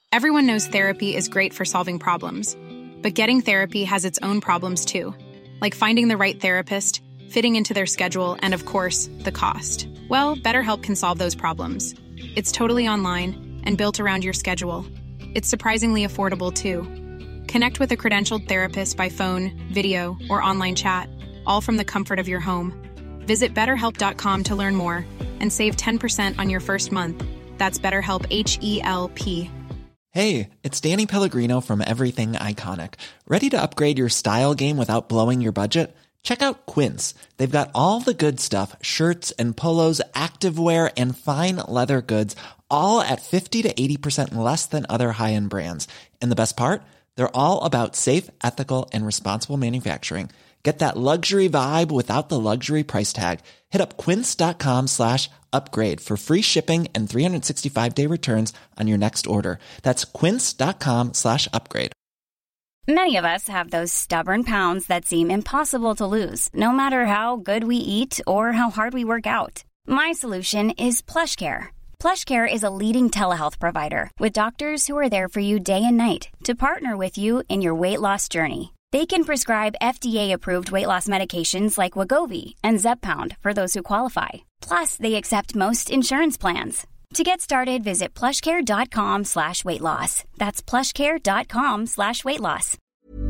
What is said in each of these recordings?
Everyone knows therapy is great for solving problems, but getting therapy has its own problems too, like finding the right therapist, fitting into their schedule, and of course, the cost. Well, BetterHelp can solve those problems. It's totally online and built around your schedule. It's surprisingly affordable too. Connect with a credentialed therapist by phone, video, or online chat, all from the comfort of your home. Visit BetterHelp.com to learn more and save 10% on your first month. That's BetterHelp, H-E-L-P. Hey, it's Danny Pellegrino from Everything Iconic. Ready to upgrade your style game without blowing your budget? Check out Quince. They've got all the good stuff, shirts and polos, activewear, and fine leather goods, all at 50 to 80% less than other high-end brands. And the best part? They're all about safe, ethical, and responsible manufacturing. Get that luxury vibe without the luxury price tag. Hit up quince.com/upgrade for free shipping and 365-day returns on your next order. That's quince.com/upgrade. Many of us have those stubborn pounds that seem impossible to lose, no matter how good we eat or how hard we work out. My solution is PlushCare. PlushCare is a leading telehealth provider with doctors who are there for you day and night to partner with you in your weight loss journey. They can prescribe FDA-approved weight loss medications like Wegovy and Zepbound for those who qualify. Plus, they accept most insurance plans. To get started, visit plushcare.com/weightloss. That's plushcare.com/weightloss.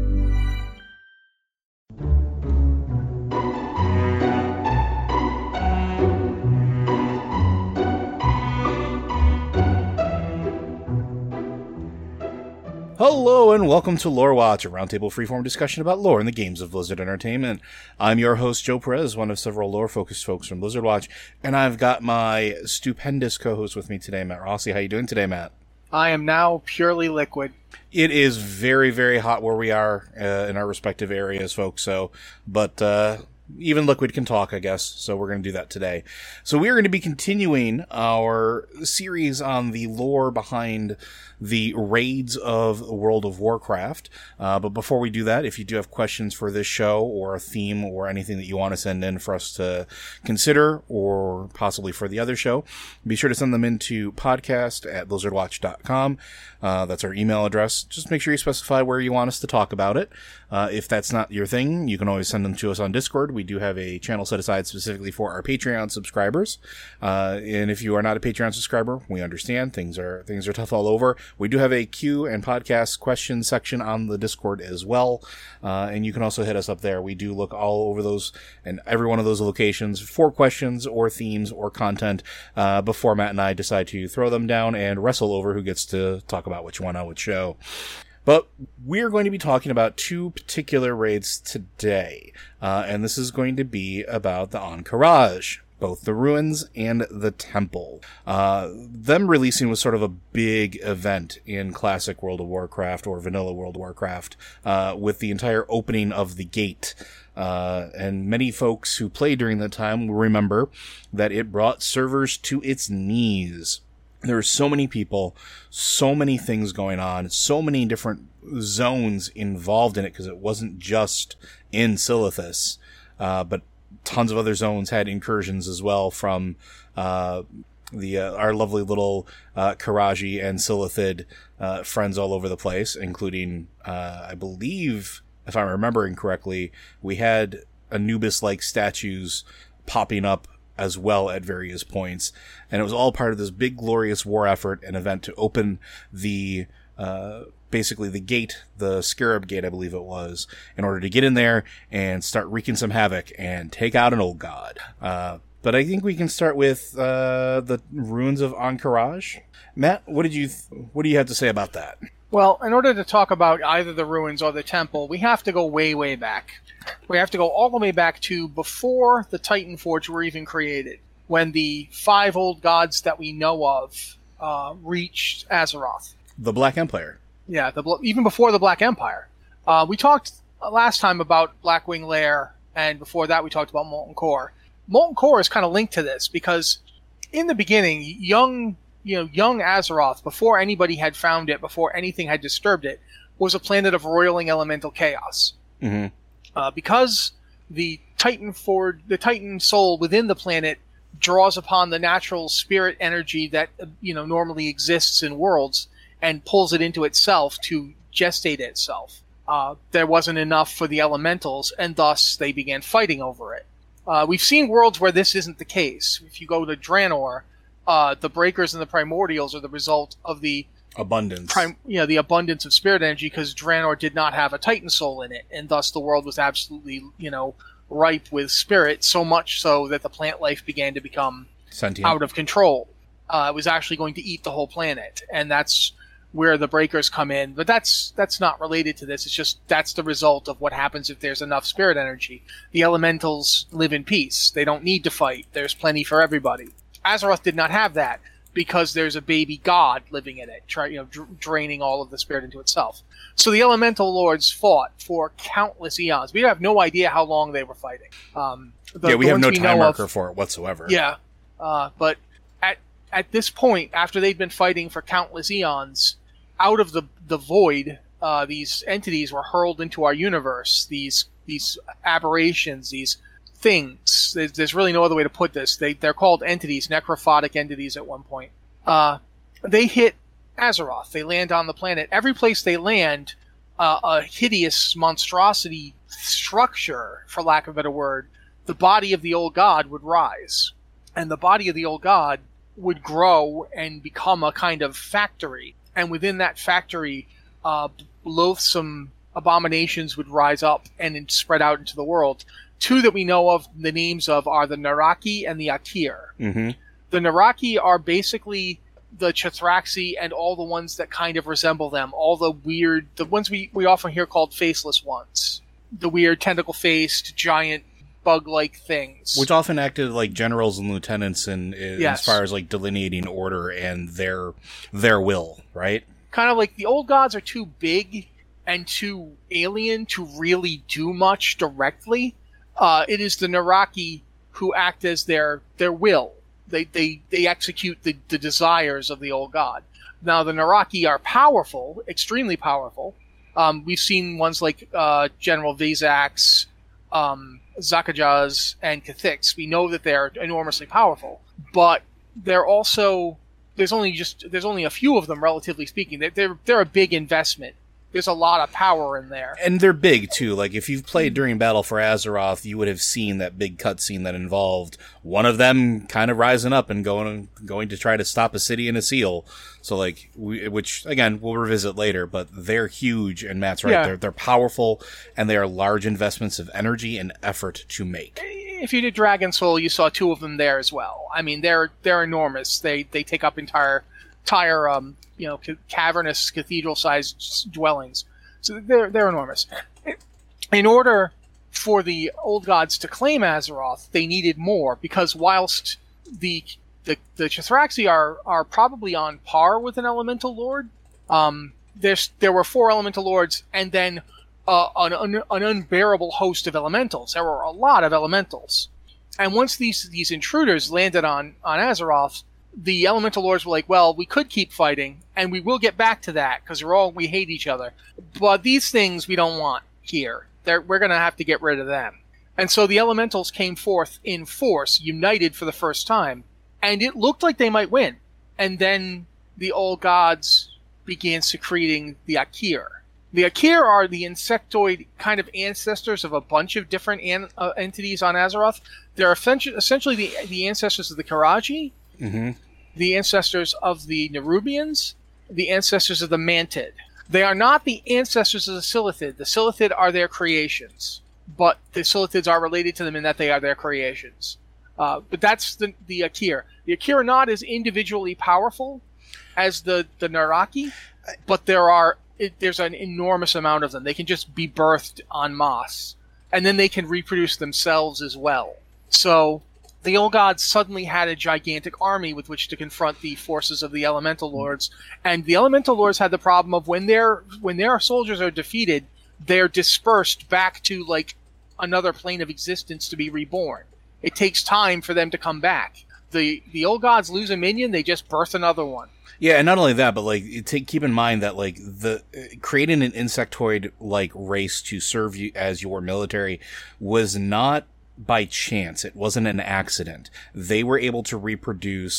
Hello and welcome to Lore Watch, a roundtable freeform discussion about lore in the games of Blizzard Entertainment. I'm your host, Joe Perez, one of several lore-focused folks from Blizzard Watch, and I've got my stupendous co-host with me today, Matt Rossi. How you doing today, Matt? I am now purely liquid. It is very, very hot where we are in our respective areas, folks. But even liquid can talk, I guess. So we're going to do that today. So we're going to be continuing our series on the lore behind the raids of World of Warcraft. But before we do that, if you do have questions for this show or a theme or anything that you want to send in for us to consider or possibly for the other show, be sure to send them into podcast@blizzardwatch.com. That's our email address. Just make sure you specify where you want us to talk about it. If that's not your thing, you can always send them to us on Discord. We do have a channel set aside specifically for our Patreon subscribers. And if you are not a Patreon subscriber, we understand things are tough all over. We do have a Q and podcast question section on the Discord as well. And you can also hit us up there. We do look all over those and every one of those locations for questions or themes or content, before Matt and I decide to throw them down and wrestle over who gets to talk about which one on which show. But we're going to be talking about two particular raids today. And this is going to be about the Ahn'Qiraj, both the ruins and the temple. Them releasing was sort of a big event in classic World of Warcraft or vanilla World of Warcraft, with the entire opening of the gate. And many folks who played during that time will remember that it brought servers to its knees. There were so many people, so many things going on, so many different zones involved in it, because it wasn't just in Silithus, but tons of other zones had incursions as well from our lovely little Qiraji and Silithid friends all over the place, including, I believe, if I'm remembering correctly, we had Anubis-like statues popping up as well at various points. And it was all part of this big, glorious war effort and event to open the, basically the gate, the Scarab Gate, I believe it was, in order to get in there and start wreaking some havoc and take out an old god. But I think we can start with, the ruins of Ahn'Qiraj. Matt, what do you have to say about that? Well, in order to talk about either the ruins or the temple, we have to go way, way back. We have to go all the way back to before the Titan Forge were even created, when the 5 old gods that we know of reached Azeroth. The Black Empire. Yeah, even before the Black Empire. We talked last time about Blackwing Lair, and before that we talked about Molten Core. Molten Core is kind of linked to this, because in the beginning, young Azeroth, before anybody had found it, before anything had disturbed it, was a planet of roiling elemental chaos. Mm-hmm. Because the Titan soul within the planet draws upon the natural spirit energy that normally exists in worlds, and pulls it into itself to gestate itself. There wasn't enough for the elementals, and thus they began fighting over it. We've seen worlds where this isn't the case. If you go to Draenor, the breakers and the primordials are the result of the abundance. The abundance of spirit energy, because Draenor did not have a Titan soul in it, and thus the world was absolutely, ripe with spirit, so much so that the plant life began to become sentient, out of control. It was actually going to eat the whole planet, and that's where the breakers come in. But that's not related to this. It's just that's the result of what happens if there's enough spirit energy. The elementals live in peace. They don't need to fight. There's plenty for everybody. Azeroth did not have that, because there's a baby god living in it, draining all of the spirit into itself. So the elemental lords fought for countless eons. We have no idea how long they were fighting. We have no time marker for it whatsoever. Yeah, but at this point, after they'd been fighting for countless eons, out of the void, these entities were hurled into our universe. These aberrations, these things. There's really no other way to put this. They're called entities, necrophotic entities at one point. They hit Azeroth. They land on the planet. Every place they land, a hideous monstrosity structure, for lack of a better word, the body of the old god would rise. And the body of the old god would grow and become a kind of factory. And within that factory, loathsome abominations would rise up and spread out into the world. Two that we know of, the names of, are the Naraki and the Akir. Mm-hmm. The Naraki are basically the Chithraxi and all the ones that kind of resemble them. All the ones we often hear called faceless ones. The weird tentacle-faced, giant, bug-like things. Which often acted like generals and lieutenants Yes. as far as like delineating order and their will, right? Kind of like the old gods are too big and too alien to really do much directly. It is the Naraki who act as their will. They execute the desires of the old god. Now, the Naraki are powerful, extremely powerful. We've seen ones like General Vazax, Zakajaz, and Cathix. We know that they're enormously powerful, but they're also there's only a few of them, relatively speaking. They're a big investment. There's a lot of power in there. And they're big, too. Like, if you've played during Battle for Azeroth, you would have seen that big cutscene that involved one of them kind of rising up and going to try to stop a city and a seal. So, like, which, again, we'll revisit later, but they're huge, and Matt's right. Yeah. They're powerful, and they are large investments of energy and effort to make. If you did Dragon Soul, you saw two of them there as well. I mean, they're enormous. They take up entire cavernous cathedral-sized dwellings. So they're enormous. In order for the old gods to claim Azeroth, they needed more, because whilst the Chithraxi are probably on par with an elemental lord, there were 4 elemental lords, and then an unbearable host of elementals. There were a lot of elementals. And once these intruders landed on Azeroth, the elemental lords were like, well, we could keep fighting, and we will get back to that, because we hate each other. But these things we don't want here. We're going to have to get rid of them. And so the elementals came forth in force, united for the first time, and it looked like they might win. And then the old gods began secreting the Akir. The Akir are the insectoid kind of ancestors of a bunch of different entities on Azeroth. They're essentially the ancestors of the Karaji, mm-hmm. the ancestors of the Nerubians, the ancestors of the Mantid. They are not the ancestors of the Silithid. The Silithid are their creations, but the Silithids are related to them in that they are their creations. But that's the Akir. The Akir are not as individually powerful as the Naraki, but there's an enormous amount of them. They can just be birthed en masse, and then they can reproduce themselves as well. So the old gods suddenly had a gigantic army with which to confront the forces of the elemental lords, and the elemental lords had the problem of when their soldiers are defeated, they're dispersed back to like another plane of existence to be reborn. It takes time for them to come back. The old gods lose a minion, they just birth another one. Yeah, and not only that, but like keep in mind that like creating an insectoid like race to serve you as your military was not by chance. It wasn't an accident. They were able to reproduce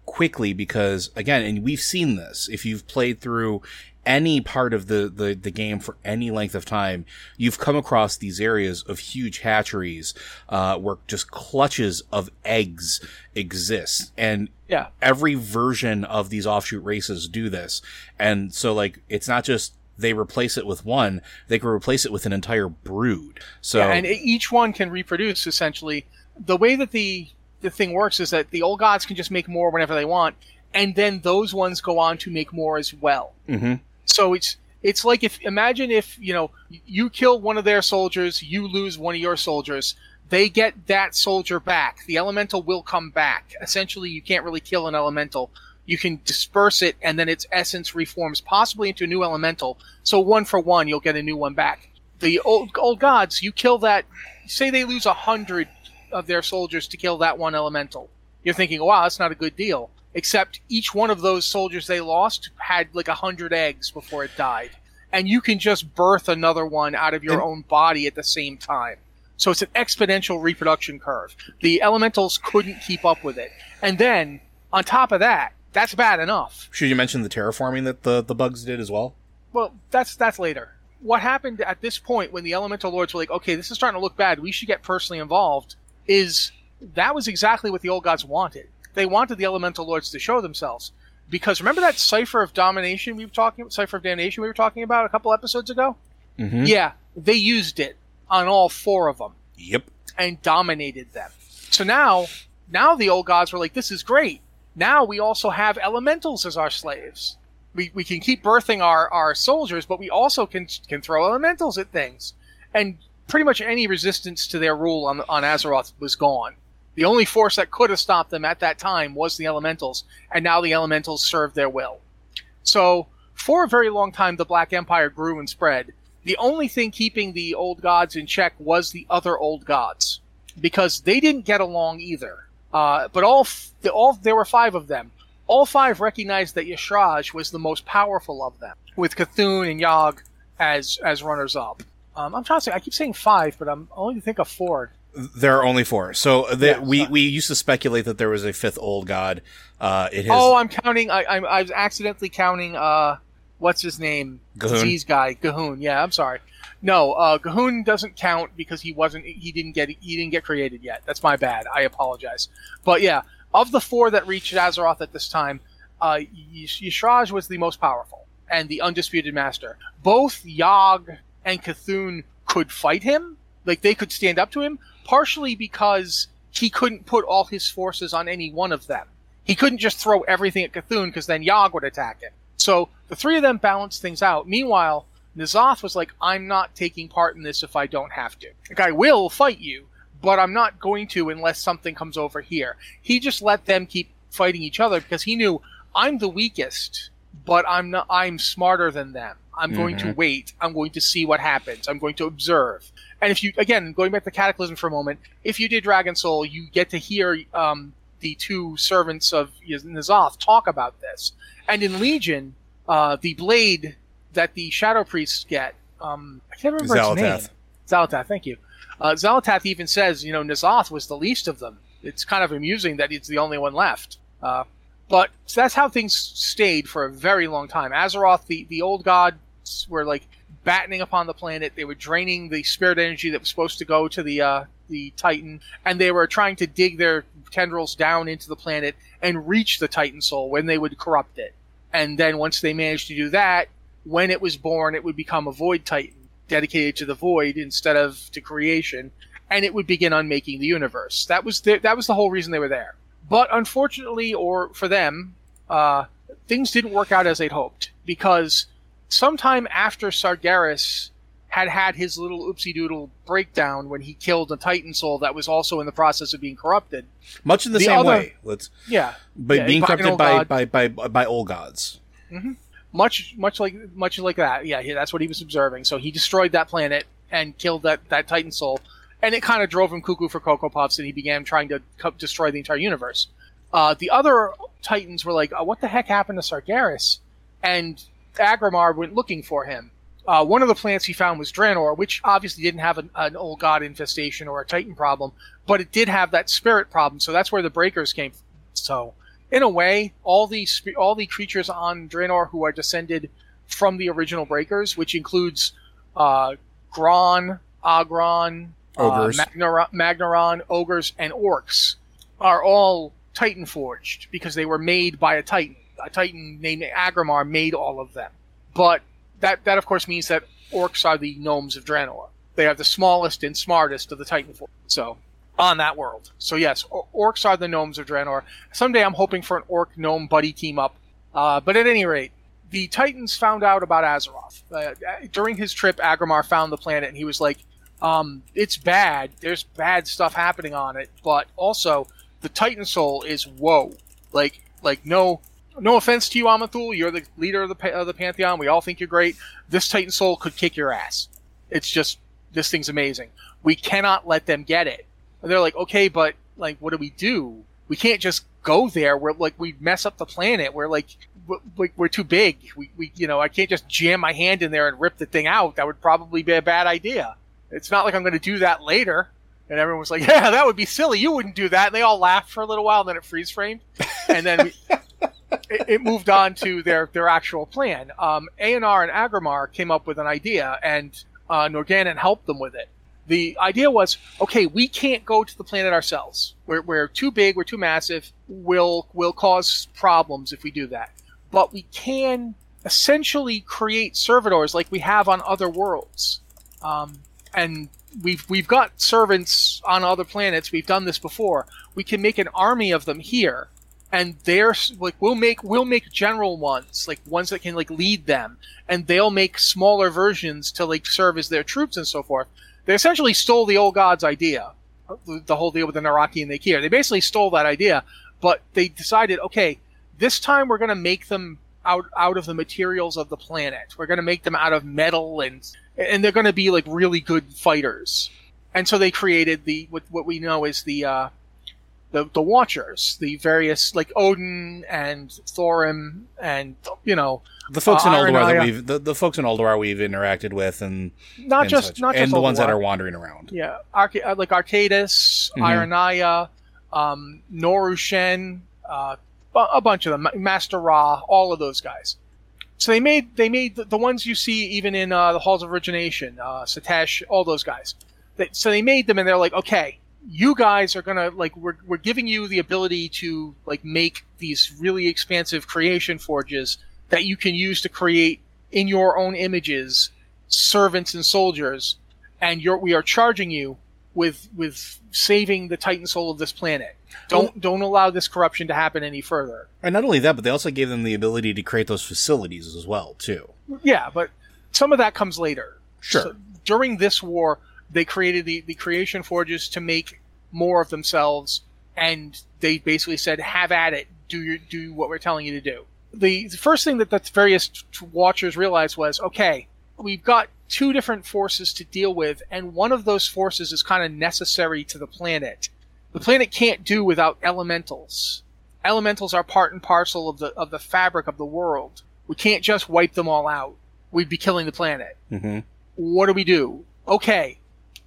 quickly because, again, and we've seen this, if you've played through any part of the game for any length of time, you've come across these areas of huge hatcheries, where just clutches of eggs exist. And Yeah. every version of these offshoot races do this. And so, like, it's not just they replace it with one, they can replace it with an entire brood. So, Yeah, and each one can reproduce, essentially. The way that the thing works is that the old gods can just make more whenever they want, and then those ones go on to make more as well. mm-hmm. So it's like, imagine if, you kill one of their soldiers, you lose one of your soldiers, they get that soldier back. The elemental will come back. Essentially, you can't really kill an elemental. You can disperse it, and then its essence reforms possibly into a new elemental. So 1 for 1, you'll get a new one back. The old gods, you kill that, say they lose 100 of their soldiers to kill that one elemental. You're thinking, wow, that's not a good deal. Except each one of those soldiers they lost had like 100 eggs before it died. And you can just birth another one out of your own body at the same time. So it's an exponential reproduction curve. The elementals couldn't keep up with it. And then, on top of that, that's bad enough. Should you mention the terraforming that the bugs did as well? Well, that's later. What happened at this point when the elemental lords were like, okay, this is starting to look bad, we should get personally involved, is that was exactly what the old gods wanted. They wanted the elemental lords to show themselves. Because remember that Cipher of Damnation we were talking about a couple episodes ago? Mm-hmm. Yeah, they used it on all 4 of them. Yep. And dominated them. So now the old gods were like, this is great. Now we also have elementals as our slaves. We can keep birthing our soldiers, but we also can throw elementals at things. And pretty much any resistance to their rule on Azeroth was gone. The only force that could have stopped them at that time was the elementals, and now the elementals serve their will. So, for a very long time, the Black Empire grew and spread. The only thing keeping the old gods in check was the other old gods, because they didn't get along either. But there were 5 of them. All 5 recognized that Y'Shaarj was the most powerful of them, with Cthulhu and Yogg as runners-up. I'm trying to say, I keep saying 5, but I'm only to think of 4. There are only 4. So we used to speculate that there was a 5th old god. I'm counting. I was accidentally counting. What's his name? G'huun. Disease guy. G'huun. Yeah, I'm sorry. No, G'huun doesn't count because he didn't get created yet. That's my bad. I apologize. But yeah, of the 4 that reached Azeroth at this time, Y'Shaarj was the most powerful and the undisputed master. Both Yogg and Cthulhu could fight him. Like, they could stand up to him, partially because he couldn't put all his forces on any one of them. He couldn't just throw everything at Cthulhu, because then Yogg would attack him. So, the 3 of them balanced things out. Meanwhile, N'Zoth was like, I'm not taking part in this if I don't have to. Like, I will fight you, but I'm not going to unless something comes over here. He just let them keep fighting each other, because he knew, I'm the weakest, but I'm smarter than them. I'm going to wait. I'm going to see what happens. I'm going to observe. And if you, again, going back to Cataclysm for a moment, if you did Dragon Soul, you get to hear the 2 servants of N'Zoth talk about this. And in Legion, the blade that the Shadow Priests get, I can't remember its name. Xal'atath, thank you. Xal'atath even says, N'Zoth was the least of them. It's kind of amusing that it's the only one left. But so that's how things stayed for a very long time. Azeroth, the old gods were like battening upon the planet. They were draining the spirit energy that was supposed to go to the Titan, and they were trying to dig their tendrils down into the planet and reach the Titan soul when they would corrupt it. And then once they managed to do that, when it was born, it would become a Void Titan, dedicated to the Void instead of to creation, and it would begin unmaking the universe. That was the whole reason they were there. But unfortunately, or for them, things didn't work out as they'd hoped, because sometime after Sargeras had his little oopsie-doodle breakdown when he killed a Titan soul that was also in the process of being corrupted. Much in the same way. Being corrupted by old gods. Mm-hmm. Much like that. Yeah, that's what he was observing. So he destroyed that planet and killed that Titan soul. And it kind of drove him cuckoo for Cocoa Puffs, and he began trying to destroy the entire universe. The other Titans were like, what the heck happened to Sargeras? And Agramar went looking for him. One of the plants he found was Draenor, which obviously didn't have an old god infestation or a Titan problem, but it did have that spirit problem, so that's where the breakers came from. So in a way, all the creatures on Draenor who are descended from the original Breakers, which includes Gron, Agron, Ogres. Magnaron, ogres, and orcs, are all Titan forged because they were made by a Titan. A Titan named Agramar made all of them. But that of course means that orcs are the gnomes of Draenor. They are the smallest and smartest of the Titan forge. So, on that world. So yes, orcs are the gnomes of Draenor. Someday I'm hoping for an orc-gnome buddy team up. But at any rate, the Titans found out about Azeroth. During his trip, Agramar found the planet and he was like, it's bad. There's bad stuff happening on it, but also the Titan Soul is whoa. Like no offense to you, Amathul. You're the leader of the Pantheon. We all think you're great. This Titan Soul could kick your ass. It's just, this thing's amazing. We cannot let them get it. And they're like, okay, but like, what do we do? We can't just go there. We'd mess up the planet. We're too big. I can't just jam my hand in there and rip the thing out. That would probably be a bad idea. It's not like I'm going to do that later. And everyone was like, yeah, that would be silly. You wouldn't do that. And they all laughed for a little while, and then it freeze framed. And then it moved on to their actual plan. Aenar and Agramar came up with an idea, and Norgannon helped them with it. The idea was, okay, we can't go to the planet ourselves. We're too big, we're too massive. We'll cause problems if we do that. But we can essentially create servitors like we have on other worlds. And we've got servants on other planets. We've done this before. We can make an army of them here, and we'll make general ones, like ones that can like lead them, and they'll make smaller versions to like serve as their troops and so forth. They essentially stole the old gods' idea, the whole deal with the Naraki and the Akir. They basically stole that idea, but they decided, okay, this time we're going to make them out of the materials of the planet. We're going to make them out of metal, and they're going to be like really good fighters. And so they created what we know is the Watchers, the various like Odin and Thorim, and the folks in Ulduar that the folks in Ulduar we've interacted with, and not just the Ulduar. Ones that are wandering around. Yeah, like Arcadis, Ironaya, Norushen, a bunch of them, Master Ra, all of those guys. So they made the ones you see even in the Halls of Origination, Satesh, all those guys. So they made them, and they're like, okay, you guys are gonna like we're giving you the ability to like make these really expansive creation forges that you can use to create in your own images servants and soldiers, and we are charging you with saving the Titan Soul of this planet. Don't allow this corruption to happen any further. And not only that, but they also gave them the ability to create those facilities as well, too. Yeah, but some of that comes later. Sure. So during this war, they created the creation forges to make more of themselves, and they basically said, have at it, do what we're telling you to do. The first thing that the various Watchers realized was, okay, we've got two different forces to deal with, and one of those forces is kind of necessary to the planet. The planet can't do without elementals. Elementals are part and parcel of the fabric of the world. We can't just wipe them all out. We'd be killing the planet. Mm-hmm. What do we do? Okay,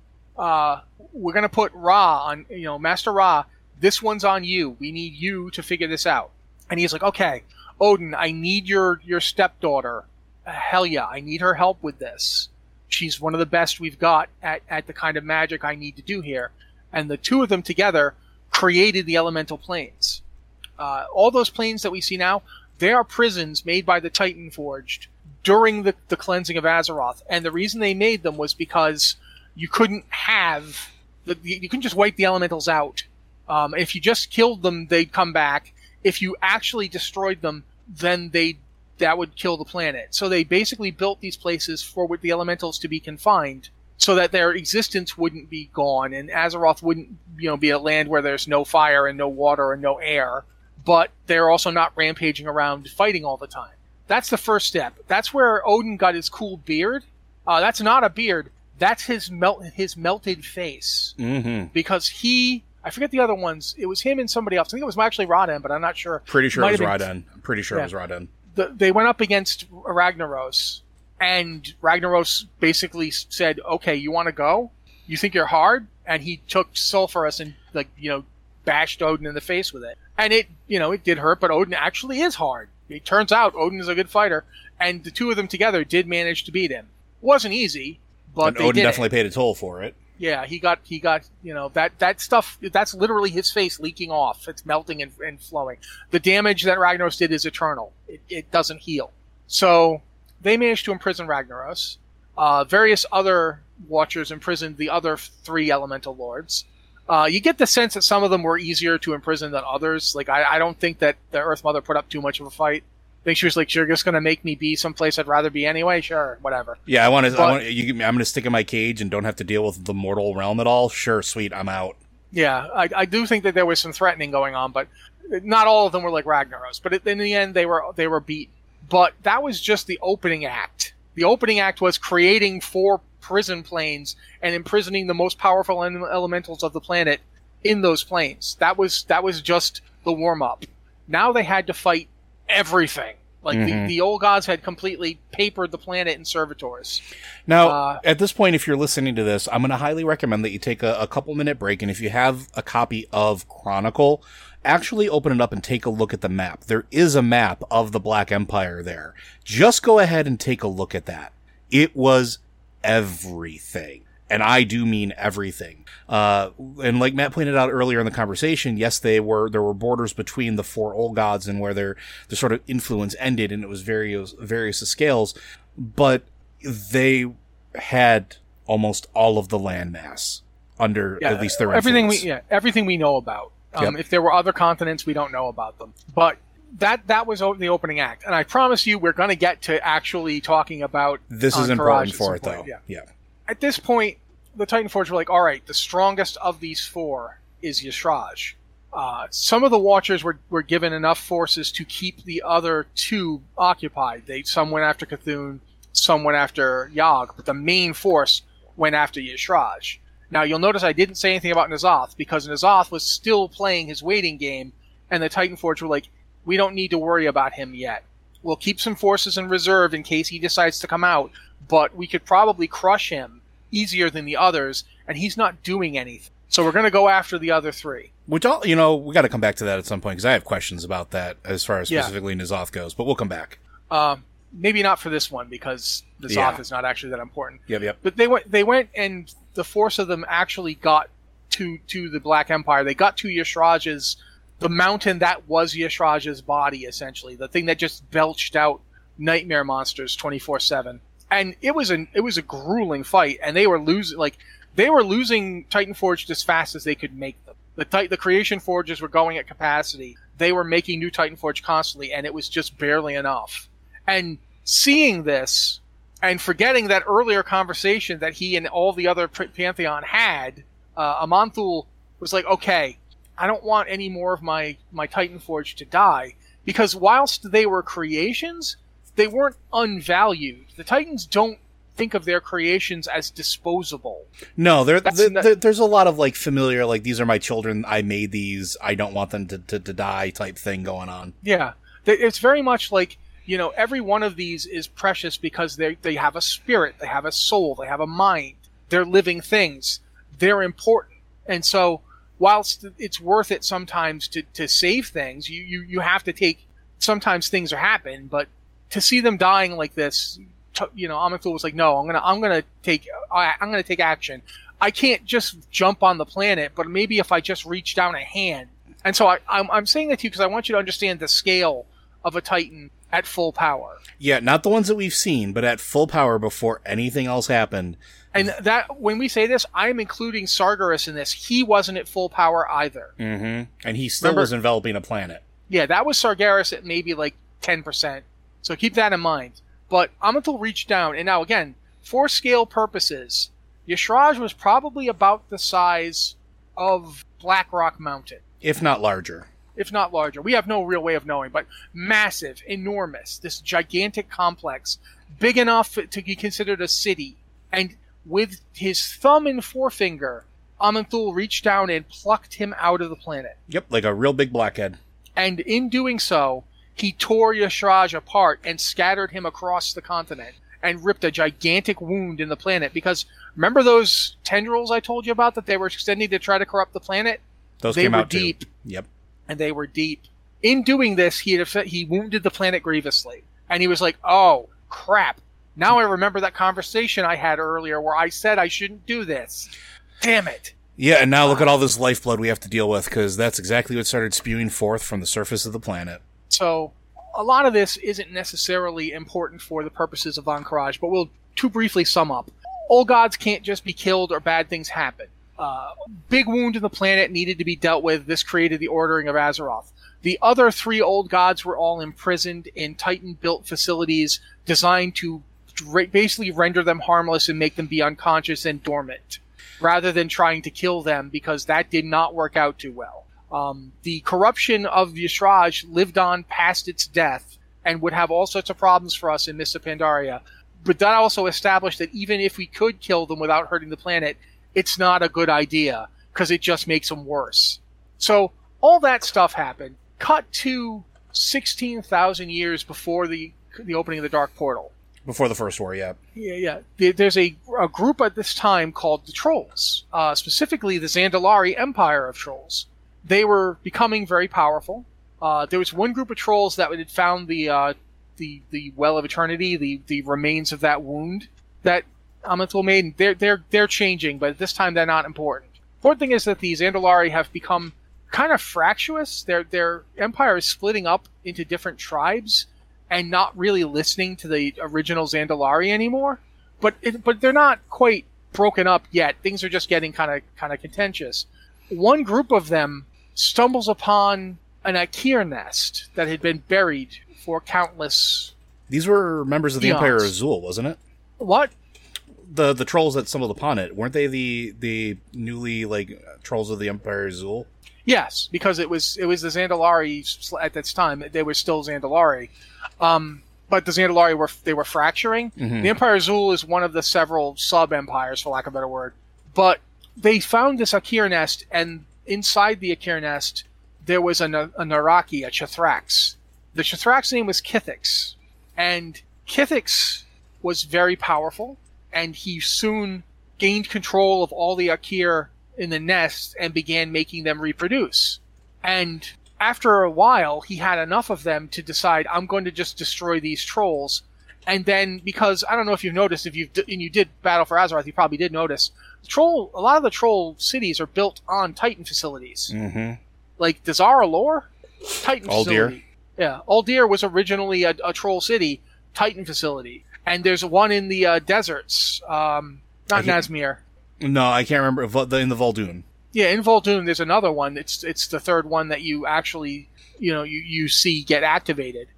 we're gonna put Ra on, Master Ra. This one's on you. We need you to figure this out. And he's like, okay, Odin, I need your stepdaughter. Hell yeah, I need her help with this. She's one of the best we've got at the kind of magic I need to do here. And the two of them together created the elemental planes. All those planes that we see now, they are prisons made by the Titan Forged during the cleansing of Azeroth. And the reason they made them was because you couldn't just wipe the elementals out. If you just killed them, they'd come back. If you actually destroyed them, then that would kill the planet. So they basically built these places for the elementals to be confined, so that their existence wouldn't be gone, and Azeroth wouldn't, be a land where there's no fire and no water and no air, but they're also not rampaging around fighting all the time. That's the first step. That's where Odin got his cool beard. That's not a beard. That's his melted face. Mm-hmm. Because I forget the other ones. It was him and somebody else. I think it was actually Raden, but I'm not sure. Pretty sure it was Raden. It was Raden. They went up against Ragnaros, and Ragnaros basically said, okay, you want to go? You think you're hard? And he took Sulfuras and, bashed Odin in the face with it. And it did hurt, but Odin actually is hard. It turns out Odin is a good fighter, and the two of them together did manage to beat him. It wasn't easy, but they Odin did definitely paid a toll for it. Yeah, he got that stuff. That's literally his face leaking off. It's melting and flowing. The damage that Ragnaros did is eternal. It doesn't heal. So they managed to imprison Ragnaros. Various other Watchers imprisoned the other 3 elemental lords. You get the sense that some of them were easier to imprison than others. Like, I don't think that the Earth Mother put up too much of a fight. I think she was like, you're just going to make me be someplace I'd rather be anyway? Sure, whatever. Yeah, I'm going to stick in my cage and don't have to deal with the mortal realm at all? Sure, sweet, I'm out. Yeah, I do think that there was some threatening going on, but not all of them were like Ragnaros. But in the end, they were beaten. But that was just the opening act. The opening act was creating 4 prison planes and imprisoning the most powerful elementals of the planet in those planes. That was just the warm-up. Now they had to fight everything. Like, the old gods had completely papered the planet in servitors. Now, at this point, if you're listening to this, I'm going to highly recommend that you take a couple-minute break, and if you have a copy of Chronicle, actually open it up and take a look at the map. There is a map of the Black Empire there. Just go ahead and take a look at that. It was everything. And I do mean everything. And like Matt pointed out earlier in the conversation, yes, there were borders between the 4 old gods and where their sort of influence ended, and it was various scales, but they had almost all of the landmass under at least their influence. Everything we know about. Yep. If there were other continents, we don't know about them. But that was the opening act. And I promise you, we're going to get to actually talking about this is important for it, though. Yeah. At this point, the Titan Forge were like, all right, the strongest of these 4 is Y'Shaarj. Some of the Watchers were given enough forces to keep the other 2 occupied. Some went after Cthulhu, some went after Yogg, but the main force went after Y'Shaarj. Now, you'll notice I didn't say anything about N'Zoth, because N'Zoth was still playing his waiting game, and the Titan Forge were like, we don't need to worry about him yet. We'll keep some forces in reserve in case he decides to come out, but we could probably crush him easier than the others, and he's not doing anything. So we're going to go after the other 3. Which, we got to come back to that at some point, because I have questions about that as far as specifically N'Zoth goes, but we'll come back. Maybe not for this one, because N'Zoth is not actually that important. Yep. But they went, and the force of them actually got to the Black Empire. They got to Y'Shaarj's, the mountain that was Y'Shaarj's body, essentially. The thing that just belched out nightmare monsters 24/7. And it was a grueling fight, and they were losing Titan Forged as fast as they could make them. The Creation Forges were going at capacity. They were making new Titan Forge constantly, and it was just barely enough. And seeing this, and forgetting that earlier conversation that he and all the other Pantheon had, Aman'Thul was like, okay, I don't want any more of my Titan Forge to die, because whilst they were creations, they weren't unvalued. The Titans don't think of their creations as disposable. No, there's a lot of like familiar, like, these are my children, I made these, I don't want them to die type thing going on. Yeah. It's very much like, every one of these is precious because they have a spirit, they have a soul, they have a mind. They're living things. They're important. And so, whilst it's worth it sometimes to save things, you have to take, sometimes things happen, but to see them dying like this, Aman'Thul was like, no, I'm gonna take action. I can't just jump on the planet, but maybe if I just reach down a hand. And so I'm saying that to you because I want you to understand the scale of a Titan at full power. Yeah, not the ones that we've seen, but at full power before anything else happened. And that, when we say this, I'm including Sargeras in this. He wasn't at full power either. Mm-hmm. And he still was enveloping a planet. Yeah, that was Sargeras at maybe like 10%. So keep that in mind. But Aman'Thul reached down, and now again, for scale purposes, Y'Shaarj was probably about the size of Black Rock Mountain. If not larger. We have no real way of knowing, but massive, enormous, this gigantic complex, big enough to be considered a city. And with his thumb and forefinger, Aman'Thul reached down and plucked him out of the planet. Yep, like a real big blackhead. And in doing so, he tore Y'Shaarj apart and scattered him across the continent and ripped a gigantic wound in the planet. Because remember those tendrils I told you about that they were extending to try to corrupt the planet? Those came out deep. Too. Yep. and they were deep. In doing this, he wounded the planet grievously. And he was like, oh, crap. Now I remember that conversation I had earlier where I said I shouldn't do this. Damn it. Yeah, and now look at all this lifeblood we have to deal with, because that's exactly what started spewing forth from the surface of the planet. So, a lot of this isn't necessarily important for the purposes of Ahn'Qiraj, but we'll too briefly sum up. Old gods can't just be killed or bad things happen. Big wound in the planet needed to be dealt with. This created the Ordering of Azeroth. The other 3 old gods were all imprisoned in Titan-built facilities designed to basically render them harmless and make them be unconscious and dormant, rather than trying to kill them, because that did not work out too well. The corruption of Y'Shaarj lived on past its death and would have all sorts of problems for us in Mists of Pandaria. But that also established that even if we could kill them without hurting the planet, it's not a good idea, because it just makes them worse. So all that stuff happened. Cut to 16,000 years before the opening of the Dark Portal. Before the First War, yeah. Yeah. There's a group at this time called the Trolls, specifically the Zandalari Empire of Trolls. They were becoming very powerful. There was one group of trolls that had found the Well of Eternity, the remains of that wound that Aman'Thul made. They're changing, but at this time they're not important. Important thing is that the Zandalari have become kind of fractious. Their empire is splitting up into different tribes and not really listening to the original Zandalari anymore. But they're not quite broken up yet. Things are just getting kind of contentious. One group of them stumbles upon an Akir nest that had been buried for countless. These were members of the eons. Empire of Azul, wasn't it? What? The trolls that stumbled upon it, weren't they the newly trolls of the Empire of Azul? Yes, because it was the Zandalari at this time. They were still Zandalari, but the Zandalari were fracturing. Mm-hmm. The Empire of Azul is one of the several sub-empires, for lack of a better word. But they found this Akir nest, and inside the Akir nest, there was a Naraki, a Chthrax. The Chthrax name was Kithix, and Kithix was very powerful, and he soon gained control of all the Akir in the nest and began making them reproduce. And after a while, he had enough of them to decide, I'm going to just destroy these trolls. And then, because I don't know if you've noticed, and you did Battle for Azeroth, you probably did notice, a lot of the troll cities are built on Titan facilities. Mm-hmm. Like Dazara Lore, Titan Uldir. facility. Yeah, Uldir was originally a troll city, Titan facility. And there's one in the deserts, not Nazmir. No, I can't remember. In the Vol'dun. Yeah, in Vol'dun, there's another one. It's the third one that you actually, you see get activated.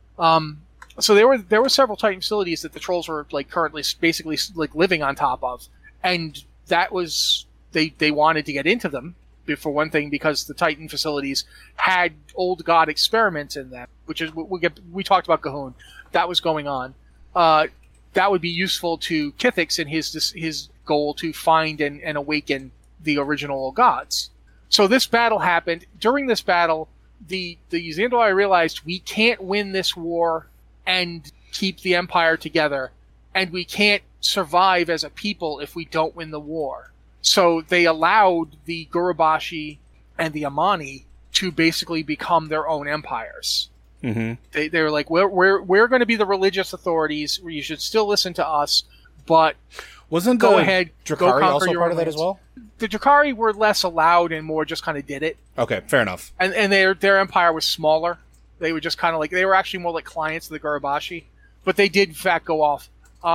So there were several Titan facilities that the trolls were currently basically living on top of, and that was they wanted to get into them. For one thing, because the Titan facilities had old god experiments in them, which is we talked about G'huun. That was going on. That would be useful to Kithix in his goal to find and awaken the original gods. So this battle happened. During this battle, the Zandalari realized we can't win this war and keep the Empire together, and we can't survive as a people if we don't win the war. So they allowed the Gurubashi and the Amani to basically become their own empires. Mm-hmm. They were like, we're going to be the religious authorities. You should still listen to us, but go ahead, Drakari go conquer also your part own of that as lands. well? The Drakari were less allowed and more just kind of did it. Okay, fair enough. And their empire was smaller. They were just kind of they were actually more like clients of the Gurubashi, but they did in fact go off.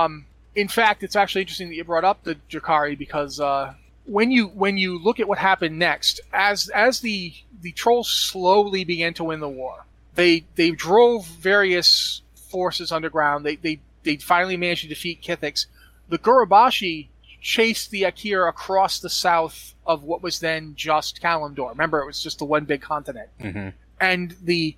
In fact, it's actually interesting that you brought up the Drakari, because when you look at what happened next, as the trolls slowly began to win the war, they drove various forces underground. They finally managed to defeat Kithix. The Gurubashi chased the Akir across the south of what was then just Kalimdor. Remember, it was just the one big continent. Mm-hmm. And the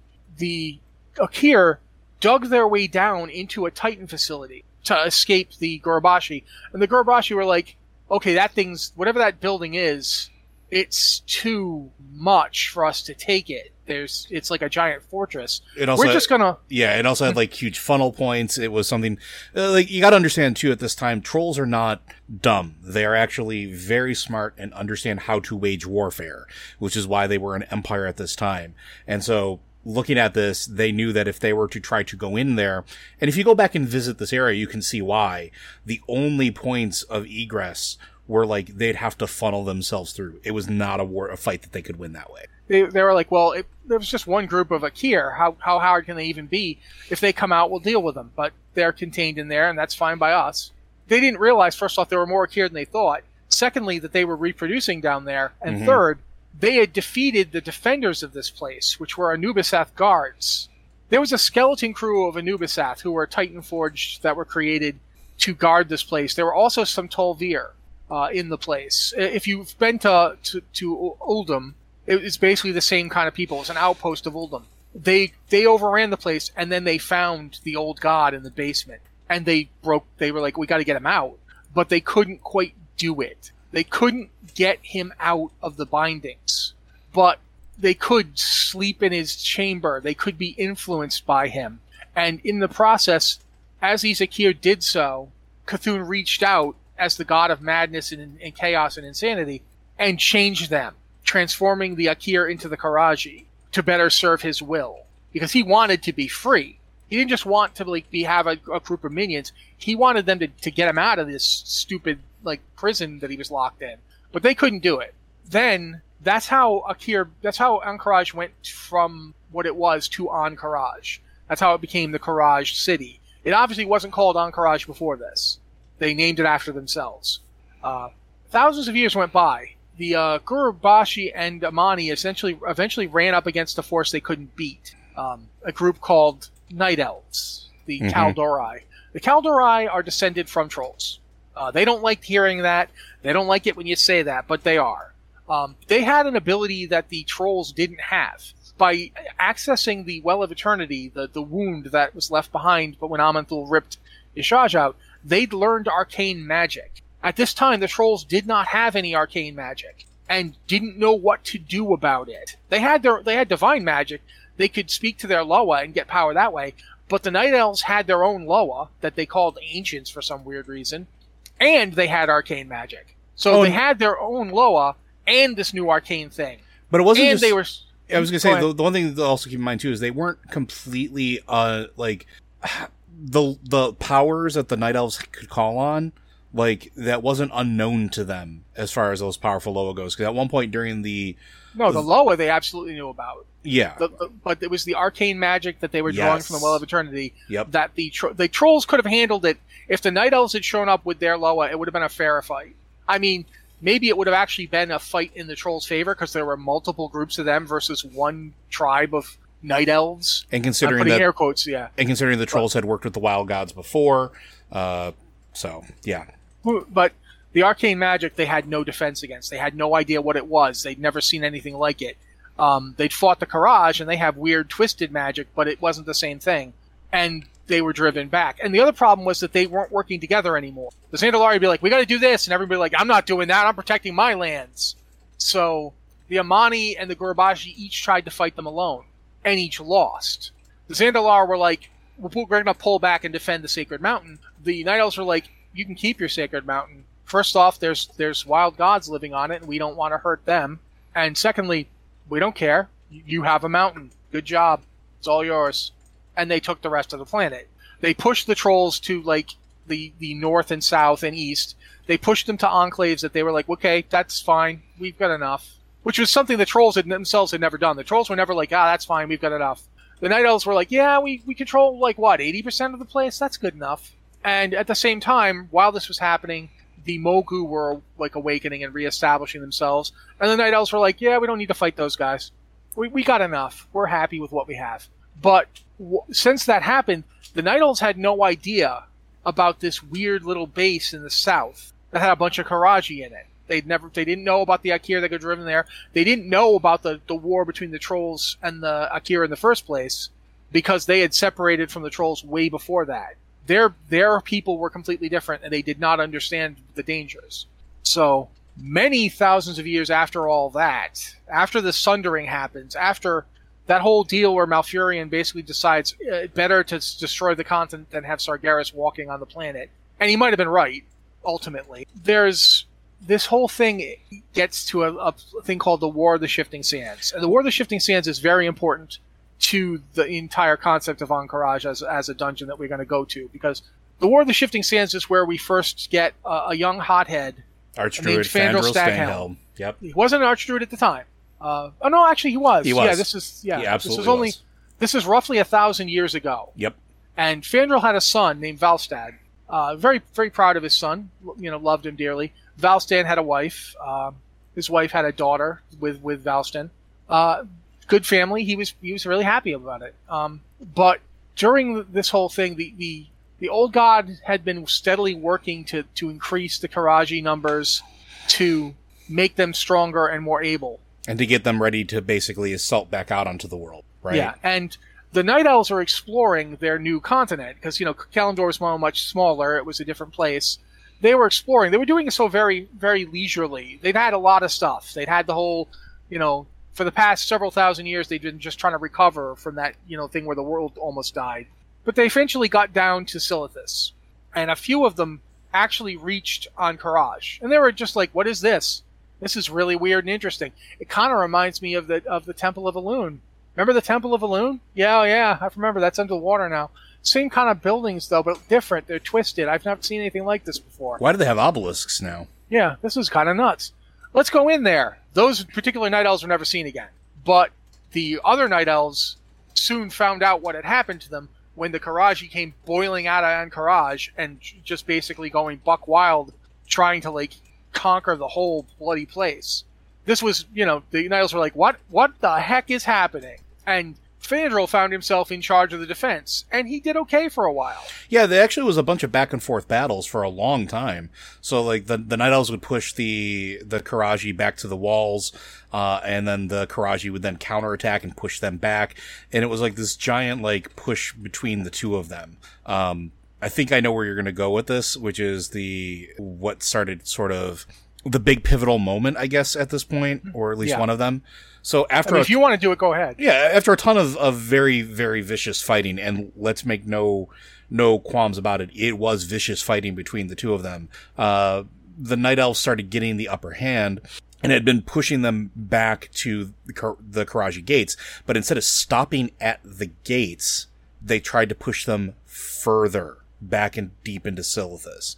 Akir dug their way down into a Titan facility to escape the Gurubashi. And the Gurubashi were like, okay, whatever that building is, it's too much for us to take it. it's like a giant fortress. It also, We're just gonna it also had like huge funnel points. It was something like you got to understand too. At this time, trolls are not dumb. They are actually very smart and understand how to wage warfare, which is why they were an empire at this time. And so, looking at this, they knew that if they were to try to go in there, and if you go back and visit this area, you can see why the only points of egress were like they'd have to funnel themselves through. It was not a fight that they could win that way. They were like, well, there was just one group of Akir. How hard can they even be? If they come out, we'll deal with them. But they're contained in there, and that's fine by us. They didn't realize, first off, there were more Akir than they thought. Secondly, that they were reproducing down there. And third, they had defeated the defenders of this place, which were Anubisath guards. There was a skeleton crew of Anubisath who were Titan Forged that were created to guard this place. There were also some Tol'vir in the place. If you've been to Uldum, it's basically the same kind of people. It's an outpost of Uldum. They overran the place, and then they found the old god in the basement. And they were like, we got to get him out. But they couldn't quite do it. They couldn't get him out of the bindings. But they could sleep in his chamber. They could be influenced by him. And in the process, as Izakir did so, Cthulhu reached out as the god of madness and chaos and insanity and changed them, transforming the Akir into the Karaji to better serve his will. Because he wanted to be free. He didn't just want to have a group of minions. He wanted them to get him out of this stupid prison that he was locked in. But they couldn't do it. Then that's how Ahn'Qiraj went from what it was to Ahn'Qiraj. That's how it became the Qiraj city. It obviously wasn't called Ahn'Qiraj before this. They named it after themselves. Thousands of years went by. The Gurubashi and Amani eventually ran up against a force they couldn't beat. A group called Night Elves, the Kaldorei. The Kaldorei are descended from trolls. They don't like hearing that. They don't like it when you say that, but they are. They had an ability that the trolls didn't have. By accessing the Well of Eternity, the wound that was left behind, but when Aman'Thul ripped Ishaj out, they'd learned arcane magic. At this time, the trolls did not have any arcane magic and didn't know what to do about it. They had divine magic. They could speak to their Loa and get power that way, but the Night Elves had their own Loa that they called Ancients for some weird reason, and they had arcane magic. So they had their own Loa and this new arcane thing. But it wasn't and just... they were... I was going to say, the one thing to also keep in mind, too, is they weren't completely, the powers that the Night Elves could call on, that wasn't unknown to them as far as those powerful Loa goes. Because at one point during the Loa they absolutely knew about. Yeah. But it was the arcane magic that they were drawing from the Well of Eternity that the trolls could have handled it. If the Night Elves had shown up with their Loa, it would have been a fair fight. I mean... Maybe it would have actually been a fight in the trolls' favor because there were multiple groups of them versus one tribe of Night Elves. And considering that, air quotes, yeah. And considering the trolls had worked with the Wild Gods before, so yeah. But the arcane magic they had no defense against. They had no idea what it was. They'd never seen anything like it. They'd fought the Qiraj, and they have weird twisted magic, but it wasn't the same thing. And they were driven back. And the other problem was that they weren't working together anymore. The Zandalari would be like, we got to do this, and everybody like, I'm not doing that, I'm protecting my lands. So the Amani and the Gurubashi each tried to fight them alone, and each lost. The Zandalar were like, we're going to pull back and defend the Sacred Mountain. The Night Elves were like, you can keep your Sacred Mountain. First off, there's wild gods living on it, and we don't want to hurt them. And secondly, we don't care. You have a mountain. Good job. It's all yours. And they took the rest of the planet. They pushed the trolls to the north and south and east. They pushed them to enclaves that they were like, okay, that's fine. We've got enough. Which was something the trolls themselves had never done. The trolls were never like, that's fine. We've got enough. The Night Elves were like, yeah, we control 80% of the place. That's good enough. And at the same time, while this was happening, the Mogu were awakening and reestablishing themselves. And the Night Elves were like, yeah, we don't need to fight those guys. We got enough. We're happy with what we have. But since that happened, the Night Elves had no idea about this weird little base in the south that had a bunch of Karaji in it. They didn't know about the Akir that got driven there. They didn't know about the war between the trolls and the Akir in the first place because they had separated from the trolls way before that. Their people were completely different and they did not understand the dangers. So many thousands of years after all that, after the sundering happens, after that whole deal where Malfurion basically decides better to destroy the continent than have Sargeras walking on the planet. And he might have been right, ultimately. There's this whole thing gets to a thing called the War of the Shifting Sands. And the War of the Shifting Sands is very important to the entire concept of Ahn'Qiraj as a dungeon that we're going to go to. Because the War of the Shifting Sands is where we first get a young hothead Archdruid Fandral Staghelm. Yep. He wasn't an Archdruid at the time. No, actually he was. He was. Yeah, he absolutely was. This is roughly 1,000 years ago. Yep. And Fandral had a son named Valstad. Very, very proud of his son. Loved him dearly. Valstan had a wife. His wife had a daughter with Valstan. Good family. He was really happy about it. But during this whole thing, the old god had been steadily working to increase the Qiraji numbers, to make them stronger and more able. And to get them ready to basically assault back out onto the world, right? Yeah, and the Night Elves are exploring their new continent, because, Kalimdor was much smaller, it was a different place. They were exploring. They were doing it so very, very leisurely. They'd had a lot of stuff. They'd had the whole, for the past several thousand years, they'd been just trying to recover from that, thing where the world almost died. But they eventually got down to Silithus, and a few of them actually reached Ahn'Qiraj. And they were just like, what is this? This is really weird and interesting. It kind of reminds me of the Temple of Elune. Remember the Temple of Elune? Yeah, I remember. That's under the water now. Same kind of buildings, though, but different. They're twisted. I've never seen anything like this before. Why do they have obelisks now? Yeah, this is kind of nuts. Let's go in there. Those particular Night Elves were never seen again. But the other Night Elves soon found out what had happened to them when the Qiraji came boiling out of Ahn'Qiraj and just basically going buck wild, trying to, conquer the whole bloody place. This was, the Night Elves were like, what the heck is happening? And Fandral found himself in charge of the defense, and he did okay for a while. Yeah, there actually was a bunch of back and forth battles for a long time. So, the Night Elves would push the Qiraji back to the walls, and then the Qiraji would then counterattack and push them back. And it was this giant, push between the two of them. I think I know where you're going to go with this, which is what started sort of the big pivotal moment, I guess, at this point, or at least one of them. So after, if you want to do it, go ahead. Yeah, after a ton of very, very vicious fighting, and let's make no qualms about it, it was vicious fighting between the two of them. The Night Elves started getting the upper hand, and had been pushing them back to the Qiraji gates. But instead of stopping at the gates, they tried to push them further back and deep into Silithus.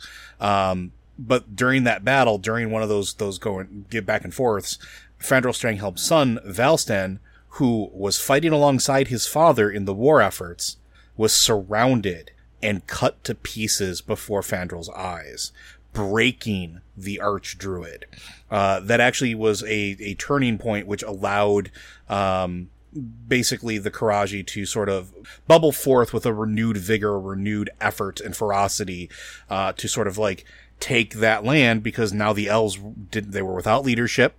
But during that battle, during one of those get back and forths, Fandral Staghelm's son, Valstan, who was fighting alongside his father in the war efforts, was surrounded and cut to pieces before Fandral's eyes, breaking the Archdruid. That actually was a turning point which allowed basically the Qiraji to sort of bubble forth with a renewed vigor, a renewed effort and ferocity to sort of take that land, because now the elves they were without leadership.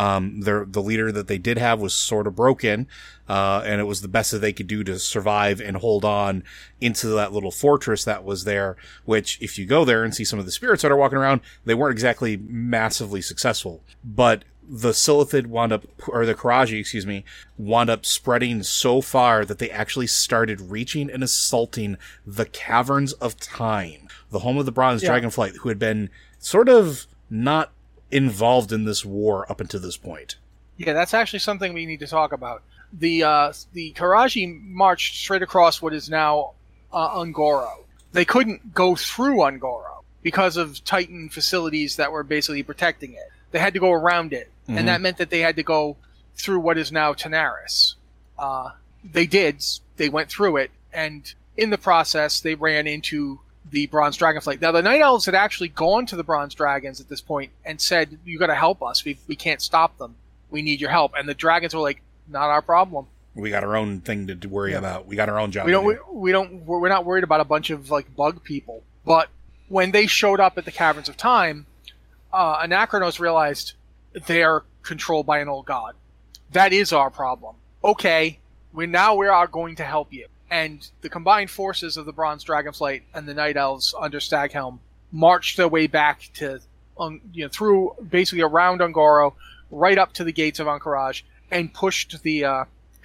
The leader that they did have was sort of broken, and it was the best that they could do to survive and hold on into that little fortress that was there, which if you go there and see some of the spirits that are walking around, they weren't exactly massively successful. But the Silithid the Qiraji, wound up spreading so far that they actually started reaching and assaulting the Caverns of Time, the home of the Bronze Dragonflight, who had been sort of not involved in this war up until this point. Yeah, that's actually something we need to talk about. The Qiraji marched straight across what is now Un'Goro. They couldn't go through Un'Goro because of Titan facilities that were basically protecting it. They had to go around it, and that meant that they had to go through what is now Tanaris. They did. They went through it, and in the process, they ran into the Bronze Dragonflight. Now, the Night Elves had actually gone to the Bronze Dragons at this point and said, you got to help us. We can't stop them. We need your help. And the dragons were like, not our problem. We got our own thing to worry about. We got our own job. We're not worried about a bunch of bug people. But when they showed up at the Caverns of Time, Anachronos realized they're controlled by an old god. That is our problem. Okay, we are going to help you. And the combined forces of the Bronze Dragonflight and the Night Elves under Staghelm marched their way back to, through basically around Un'Goro, right up to the gates of Ahn'Qiraj, and pushed the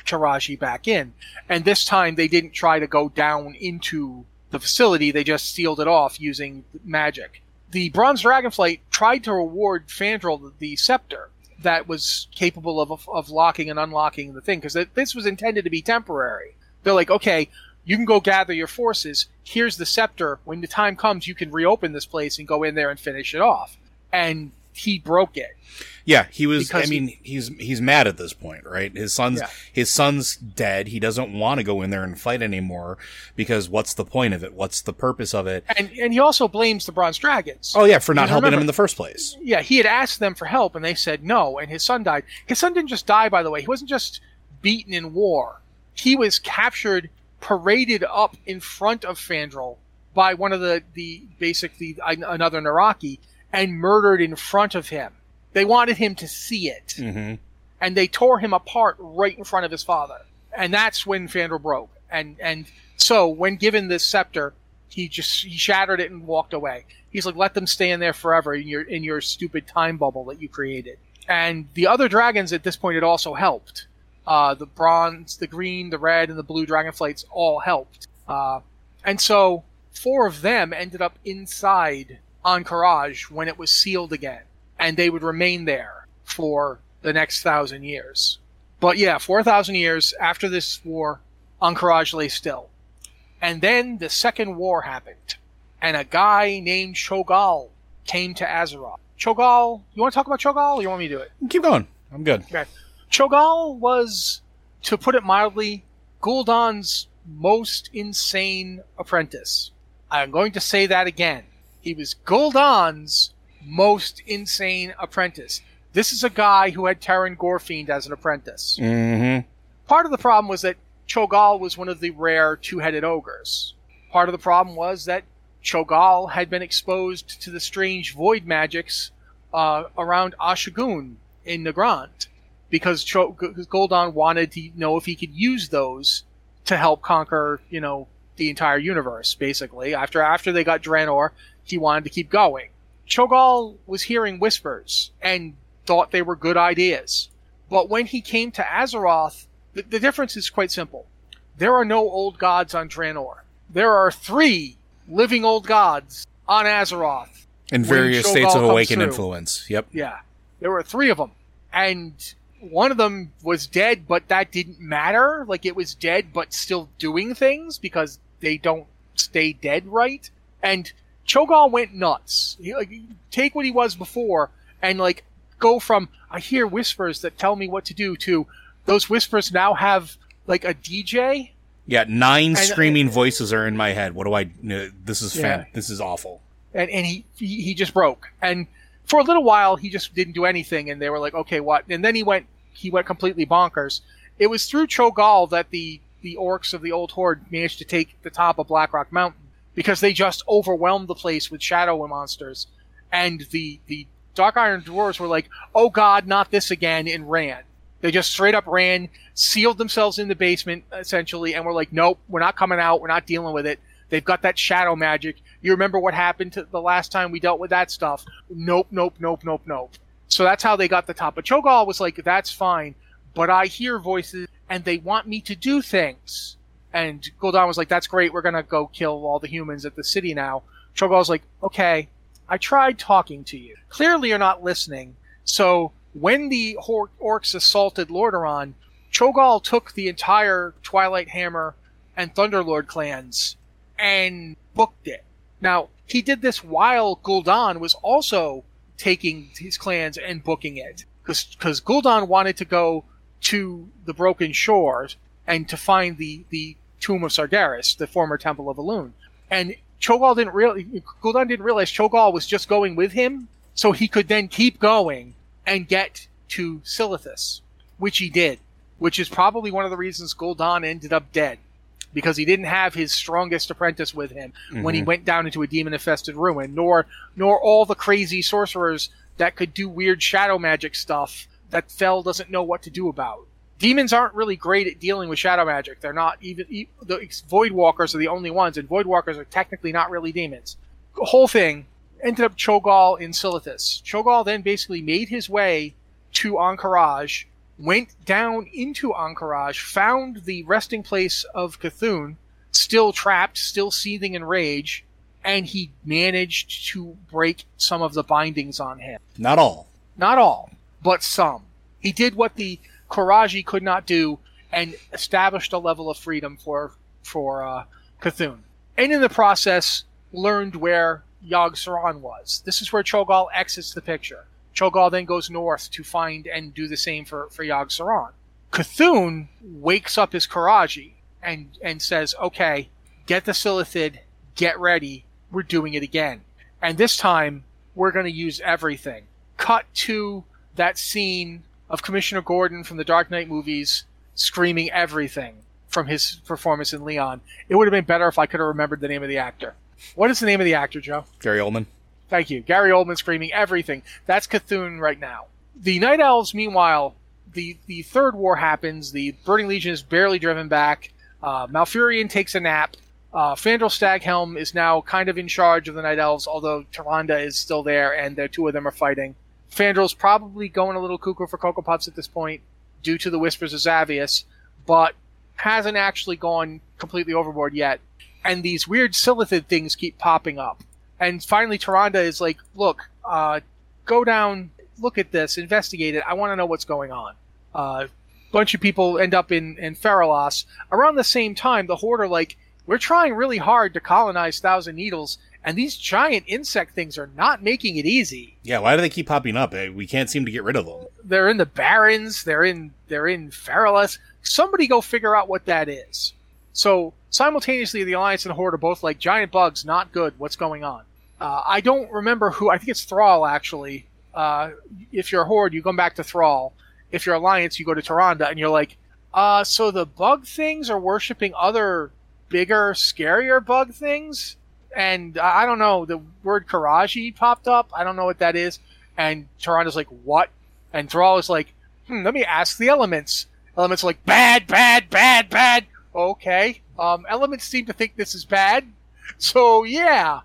Taraji back in. And this time they didn't try to go down into the facility, they just sealed it off using magic. The Bronze Dragonflight tried to reward Fandral the scepter that was capable of locking and unlocking the thing, because this was intended to be temporary. They're like, okay, you can go gather your forces, here's the scepter, when the time comes you can reopen this place and go in there and finish it off. And he broke it. Yeah, he was. Because he's mad at this point, right? His son's dead. He doesn't want to go in there and fight anymore because what's the point of it? What's the purpose of it? And he also blames the Bronze Dragons. Oh yeah, for not helping him in the first place. Yeah, he had asked them for help and they said no, and his son died. His son didn't just die, by the way. He wasn't just beaten in war. He was captured, paraded up in front of Fandral by one of another Naraki, and murdered in front of him. They wanted him to see it. Mm-hmm. And they tore him apart right in front of his father. And that's when Fandral broke. And so when given this scepter, he shattered it and walked away. He's like, let them stay in there forever in your stupid time bubble that you created. And the other dragons at this point had also helped. The bronze, the green, the red, and the blue dragonflights all helped. And so 4 of them ended up inside Ahn'Qiraj when it was sealed again. And they would remain there for the next 1,000 years. But yeah, 4,000 years after this war, Ahn'Qiraj lay still. And then the second war happened. And a guy named Cho'Gall came to Azeroth. Cho'Gall, you want to talk about Cho'Gall or you want me to do it? Keep going. I'm good. Okay. Cho'Gall was, to put it mildly, Gul'dan's most insane apprentice. I'm going to say that again. He was Gul'dan's most insane apprentice. This is a guy who had Terran Gorefiend as an apprentice. Mm-hmm. Part of the problem was that Cho'Gall was one of the rare two-headed ogres. Part of the problem was that Cho'Gall had been exposed to the strange void magics around Ashagun in Nagrand, because Gul'dan wanted to know if he could use those to help conquer, the entire universe, basically. After they got Draenor, he wanted to keep going. Cho'Gall was hearing whispers and thought they were good ideas. But when he came to Azeroth, the difference is quite simple. There are no old gods on Draenor. There are 3 living old gods on Azeroth. In various states of awakened influence. Yep. Yeah. There were 3 of them. And one of them was dead, but that didn't matter. Like, it was dead, but still doing things because they don't stay dead, right? And Cho'Gall went nuts. Take what he was before and, go from, I hear whispers that tell me what to do, to those whispers now have, a DJ. Yeah, 9 screaming voices are in my head. What do I... This is This is awful. And he just broke. And for a little while, he just didn't do anything, and they were like, okay, what? And then he went completely bonkers. It was through Cho'Gall that the orcs of the Old Horde managed to take the top of Blackrock Mountain, because they just overwhelmed the place with shadow monsters. And the Dark Iron Dwarves were like, oh god, not this again, and ran. They just straight up ran, sealed themselves in the basement, essentially, and were like, nope, we're not coming out, we're not dealing with it. They've got that shadow magic. You remember what happened to the last time we dealt with that stuff? Nope. So that's how they got the top. But Cho'Gall was like, that's fine, but I hear voices, and they want me to do things. And Gul'dan was like, that's great, we're gonna go kill all the humans at the city now. Cho'Gall's like, okay, I tried talking to you. Clearly you're not listening. So when the orcs assaulted Lordaeron, Cho'Gall took the entire Twilight Hammer and Thunderlord clans and booked it. Now, he did this while Gul'dan was also taking his clans and booking it. Because Gul'dan wanted to go to the Broken Shores and to find the Tomb of Sargeras, the former Temple of Elune. And Gul'dan didn't realize Cho'Gall was just going with him, so he could then keep going and get to Silithus, which he did, which is probably one of the reasons Gul'dan ended up dead, because he didn't have his strongest apprentice with him when he went down into a demon-infested ruin, nor all the crazy sorcerers that could do weird shadow magic stuff that Fel doesn't know what to do about. Demons aren't really great at dealing with shadow magic. They're not even... The Void Walkers are the only ones, and Void Walkers are technically not really demons. The whole thing ended up Cho'Gall in Silithus. Cho'Gall then basically made his way to Ahn'Qiraj went down into Ahn'Qiraj, found the resting place of Cthulhu, still trapped, still seething in rage, and he managed to break some of the bindings on him. Not all. Not all, but some. He did what the Qiraji could not do and established a level of freedom for Cthulhu. And in the process, learned where Yogg-Saron was. This is where Cho'Gall exits the picture. Cho'Gall then goes north to find and do the same for Yogg-Saron. Cthulhu wakes up his Qiraji and says, okay, get the Silithid, get ready, we're doing it again. And this time, we're going to use everything. Cut to that scene of Commissioner Gordon from the Dark Knight movies screaming everything from his performance in Leon. It would have been better if I could have remembered the name of the actor. What is the name of the actor, Joe? Gary Oldman. Thank you. Gary Oldman screaming everything. That's Cthulhu right now. The Night Elves, meanwhile, the third war happens. The Burning Legion is barely driven back. Malfurion takes a nap. Fandral Staghelm is now kind of in charge of the Night Elves, although Tyrande is still there, and the two of them are fighting. Fandral's probably going a little cuckoo for Cocoa Puffs at this point due to the Whispers of Xavius, but hasn't actually gone completely overboard yet. And these weird Silithid things keep popping up. And finally Tyrande is like, look, go down, look at this, investigate it. I want to know what's going on. Bunch of people end up in Feralas. Around the same time, the Horde are like, we're trying really hard to colonize Thousand Needles, and these giant insect things are not making it easy. Yeah, why do they keep popping up? We can't seem to get rid of them. They're in the Barrens. They're in Feralas. Somebody go figure out what that is. So simultaneously, the Alliance and the Horde are both like, giant bugs, not good. What's going on? I don't remember who. I think it's Thrall, actually. If you're a Horde, you come back to Thrall. If you're Alliance, you go to Tyrande, and you're like, so the bug things are worshipping other bigger, scarier bug things? And I don't know, the word Qiraji popped up. I don't know what that is. And Tyrande's like, what? And Thrall is like, let me ask the elements. Elements are like, bad, bad, bad, bad. Okay. Elements seem to think this is bad. So, yeah.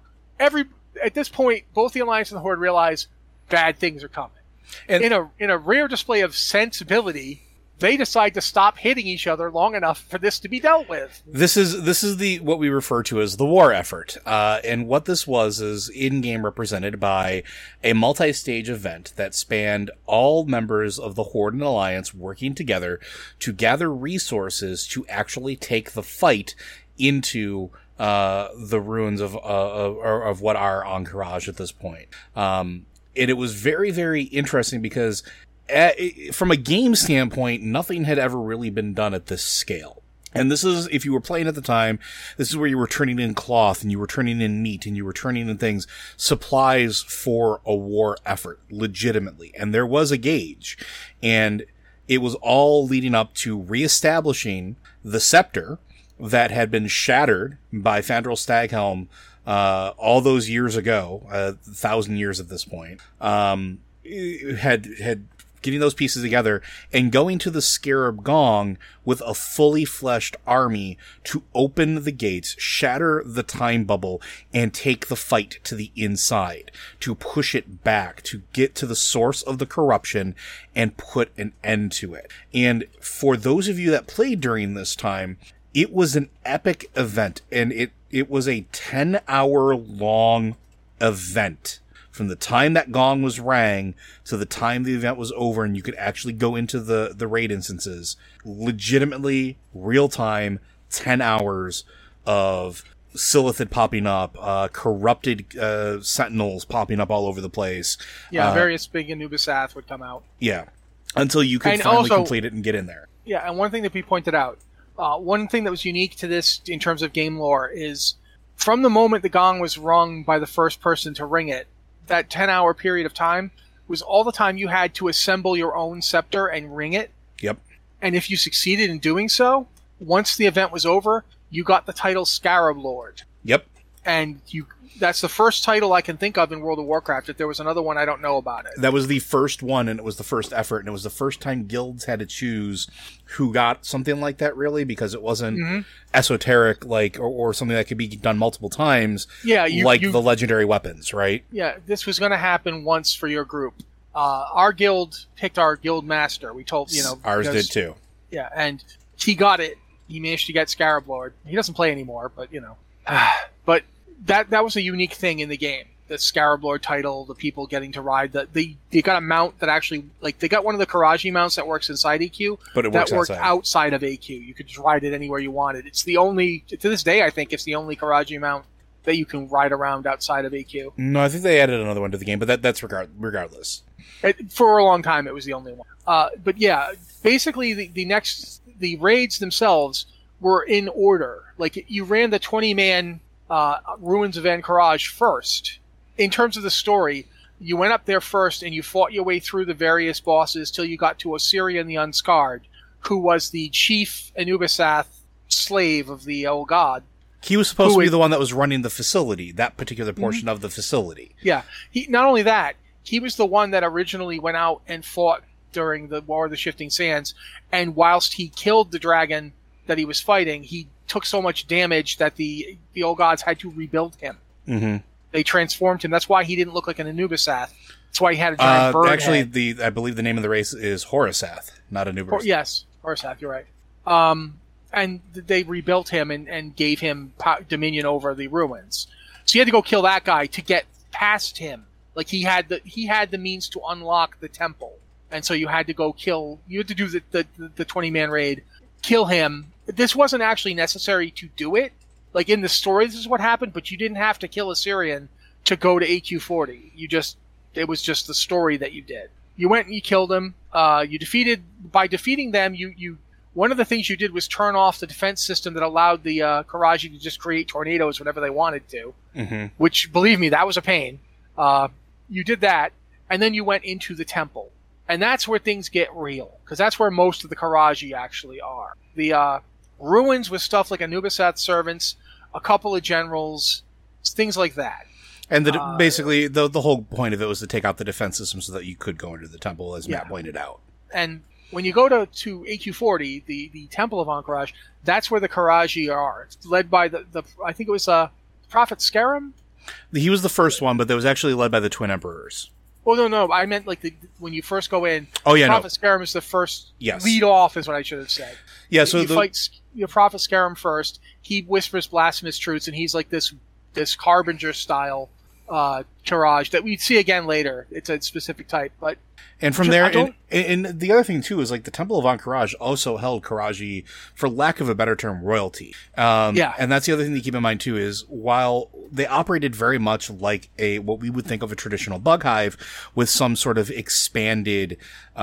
At this point, both the Alliance and the Horde realize bad things are coming. And in a rare display of sensibility, they decide to stop hitting each other long enough for this to be dealt with. This is the what we refer to as the war effort. And what this was is in-game represented by a multi-stage event that spanned all members of the Horde and Alliance working together to gather resources to actually take the fight into the ruins of what are Ahn'Qiraj at this point. And it was very, very interesting because from a game standpoint, nothing had ever really been done at this scale. And this is, if you were playing at the time, this is where you were turning in cloth and you were turning in meat and you were turning in things, supplies for a war effort, legitimately. And there was a gauge. And it was all leading up to reestablishing the scepter that had been shattered by Fandral Staghelm all those years ago, 1,000 years at this point. Had getting those pieces together and going to the Scarab Gong with a fully fleshed army to open the gates, shatter the time bubble, and take the fight to the inside, to push it back, to get to the source of the corruption and put an end to it. And for those of you that played during this time, it was an epic event, and it was a 10-hour long event. From the time that gong was rang to the time the event was over and you could actually go into the raid instances, legitimately real time, 10 hours of Silithid popping up, corrupted sentinels popping up all over the place. Yeah, various big Anubisath would come out. Yeah, until you could finally complete it and get in there. Yeah, and one thing that we pointed out, one thing that was unique to this in terms of game lore is from the moment the gong was rung by the first person to ring it, that 10-hour period of time was all the time you had to assemble your own scepter and ring it. Yep. And if you succeeded in doing so, once the event was over, you got the title Scarab Lord. Yep. And that's the first title I can think of in World of Warcraft. If there was another one, I don't know about it. That was the first one, and it was the first effort, and it was the first time guilds had to choose who got something like that, really, because it wasn't esoteric, or something that could be done multiple times, the legendary weapons, right? Yeah, this was going to happen once for your group. Our guild picked our guild master. We told, Ours did too. Yeah, and he got it. He managed to get Scarab Lord. He doesn't play anymore, but, But that was a unique thing in the game. The Scarab Lord title, the people getting to ride. They got a mount that actually, they got one of the Karaji mounts that works inside AQ. But it works worked outside of AQ. You could just ride it anywhere you wanted. It's the only, to this day, I think it's the only Karaji mount that you can ride around outside of AQ. No, I think they added another one to the game, but that's regardless. For a long time, it was the only one. But yeah, basically the raids themselves were in order. Like, you ran the 20-man Ruins of Ahn'Qiraj first. In terms of the story, you went up there first and you fought your way through the various bosses till you got to Osirian the Unscarred, who was the chief Anubisath slave of the old god. He was supposed to be the one that was running the facility, that particular portion of the facility. Yeah. Not only that, he was the one that originally went out and fought during the War of the Shifting Sands, and whilst he killed the dragon that he was fighting, he took so much damage that the old gods had to rebuild him. Mm-hmm. They transformed him. That's why he didn't look like an Anubisath. That's why he had a giant bird actually, head. I believe the name of the race is Horasath, not Anubisath. Yes, Horasath, you're right. And they rebuilt him and gave him dominion over the ruins. So you had to go kill that guy to get past him. Like, he had the means to unlock the temple. And so you had to go kill, you had to do the 20-man raid, kill him. This wasn't actually necessary to do it. Like, in the story, this is what happened, but you didn't have to kill Osirian to go to AQ40. It was just the story that you did. You went and you killed him. By defeating them, one of the things you did was turn off the defense system that allowed the Karaji to just create tornadoes whenever they wanted to. Mm-hmm. Which, believe me, that was a pain. You did that, and then you went into the temple. And that's where things get real, because that's where most of the Karaji actually are. The ruins with stuff like Anubisath servants, a couple of generals, things like that. And basically, the whole point of it was to take out the defense system so that you could go into the temple, as Matt pointed out. And when you go to AQ40, the Temple of Ahn'Qiraj, that's where the Karaji are. It's led by I think it was Prophet Scarum? He was the first one, but that was actually led by the Twin Emperors. Oh, no, I meant like when you first go in. Oh, yeah, Prophet Scarum is the first. Yes. Lead off is what I should have said. Yeah, so you fight your Prophet Scarum first. He whispers blasphemous truths, and he's like this Harbinger style Karaj that we see again later. It's a specific type, but. And from there, and the other thing too is like the Temple of Ahn'Qiraj also held Karaji, for lack of a better term, royalty. And that's the other thing to keep in mind too is while they operated very much like what we would think of a traditional bug hive with some sort of expanded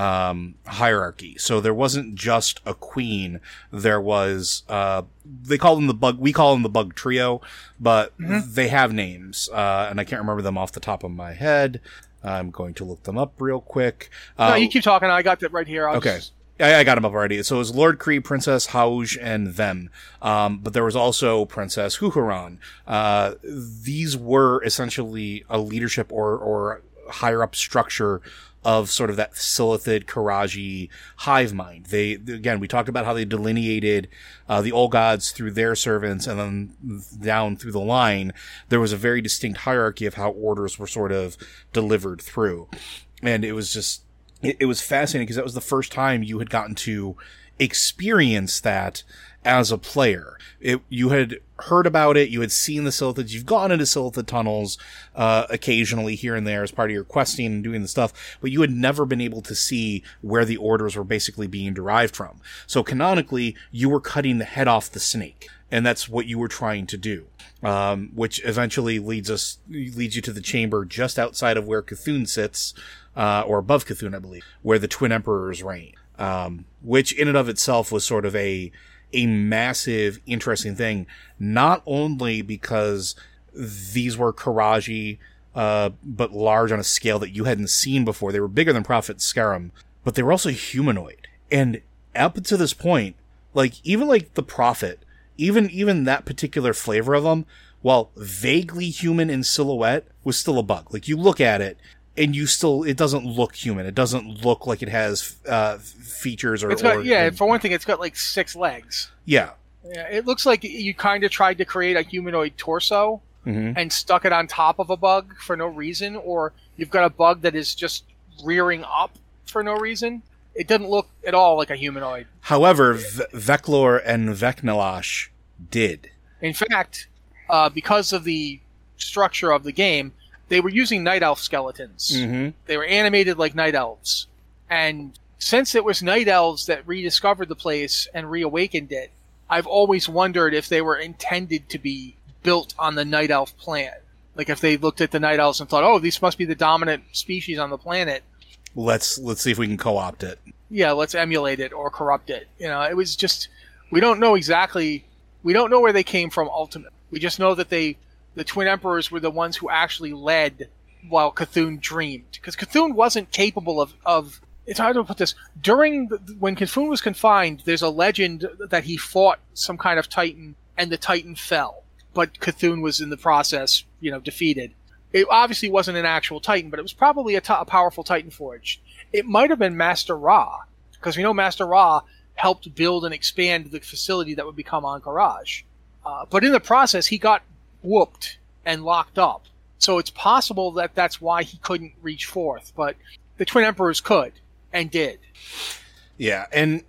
hierarchy. So there wasn't just a queen. There was we call them the bug trio, but they have names, and I can't remember them off the top of my head. I'm going to look them up real quick. No, you keep talking. I got that right here. Okay. I got them up already. So it was Lord Kree, Princess Hauj, and them. But there was also Princess Huhuran. These were essentially a leadership or higher up structure of sort of that Silithid Karaji hive mind. Again, we talked about how they delineated the old gods through their servants, and then down through the line, there was a very distinct hierarchy of how orders were sort of delivered through. And it was just, it was fascinating because that was the first time you had gotten to experience that as a player. You had heard about it, you had seen the Silithids, you've gone into Silithid tunnels occasionally here and there as part of your questing and doing the stuff, but you had never been able to see where the orders were basically being derived from. So canonically, you were cutting the head off the snake, and that's what you were trying to do. Which eventually leads you to the chamber just outside of where Cthulhu sits, or above Cthulhu, I believe, where the Twin Emperors reign. Which in and of itself was sort of a massive, interesting thing, not only because these were Karaji, but large on a scale that you hadn't seen before. They were bigger than Prophet Scarum, but they were also humanoid. And up to this point, even the Prophet, even that particular flavor of them, while vaguely human in silhouette, was still a bug. You look at it, and it doesn't look human. It doesn't look like it has features or... for one thing, it's got 6 legs. Yeah. Yeah, it looks like you kind of tried to create a humanoid torso and stuck it on top of a bug for no reason, or you've got a bug that is just rearing up for no reason. It didn't look at all like a humanoid. However, Veclor and Vecnalash did. In fact, because of the structure of the game, they were using night elf skeletons. Mm-hmm. They were animated like night elves. And since it was night elves that rediscovered the place and reawakened it, I've always wondered if they were intended to be built on the night elf plan. Like if they looked at the night elves and thought, oh, these must be the dominant species on the planet. Let's see if we can co-opt it. Yeah, let's emulate it or corrupt it. It was just, we don't know exactly, we don't know where they came from ultimately. We just know that the Twin Emperors were the ones who actually led while Cthulhu dreamed. Because Cthulhu wasn't capable of it's hard to put this. When Cthulhu was confined, there's a legend that he fought some kind of Titan and the Titan fell. But Cthulhu was in the process, defeated. It obviously wasn't an actual Titan, but it was probably a powerful Titan forged. It might have been Master Ra, because we know Master Ra helped build and expand the facility that would become Ahn'Qiraj. But in the process, he got whooped and locked up. So it's possible that that's why he couldn't reach forth. But the Twin Emperors could, and did. Yeah, and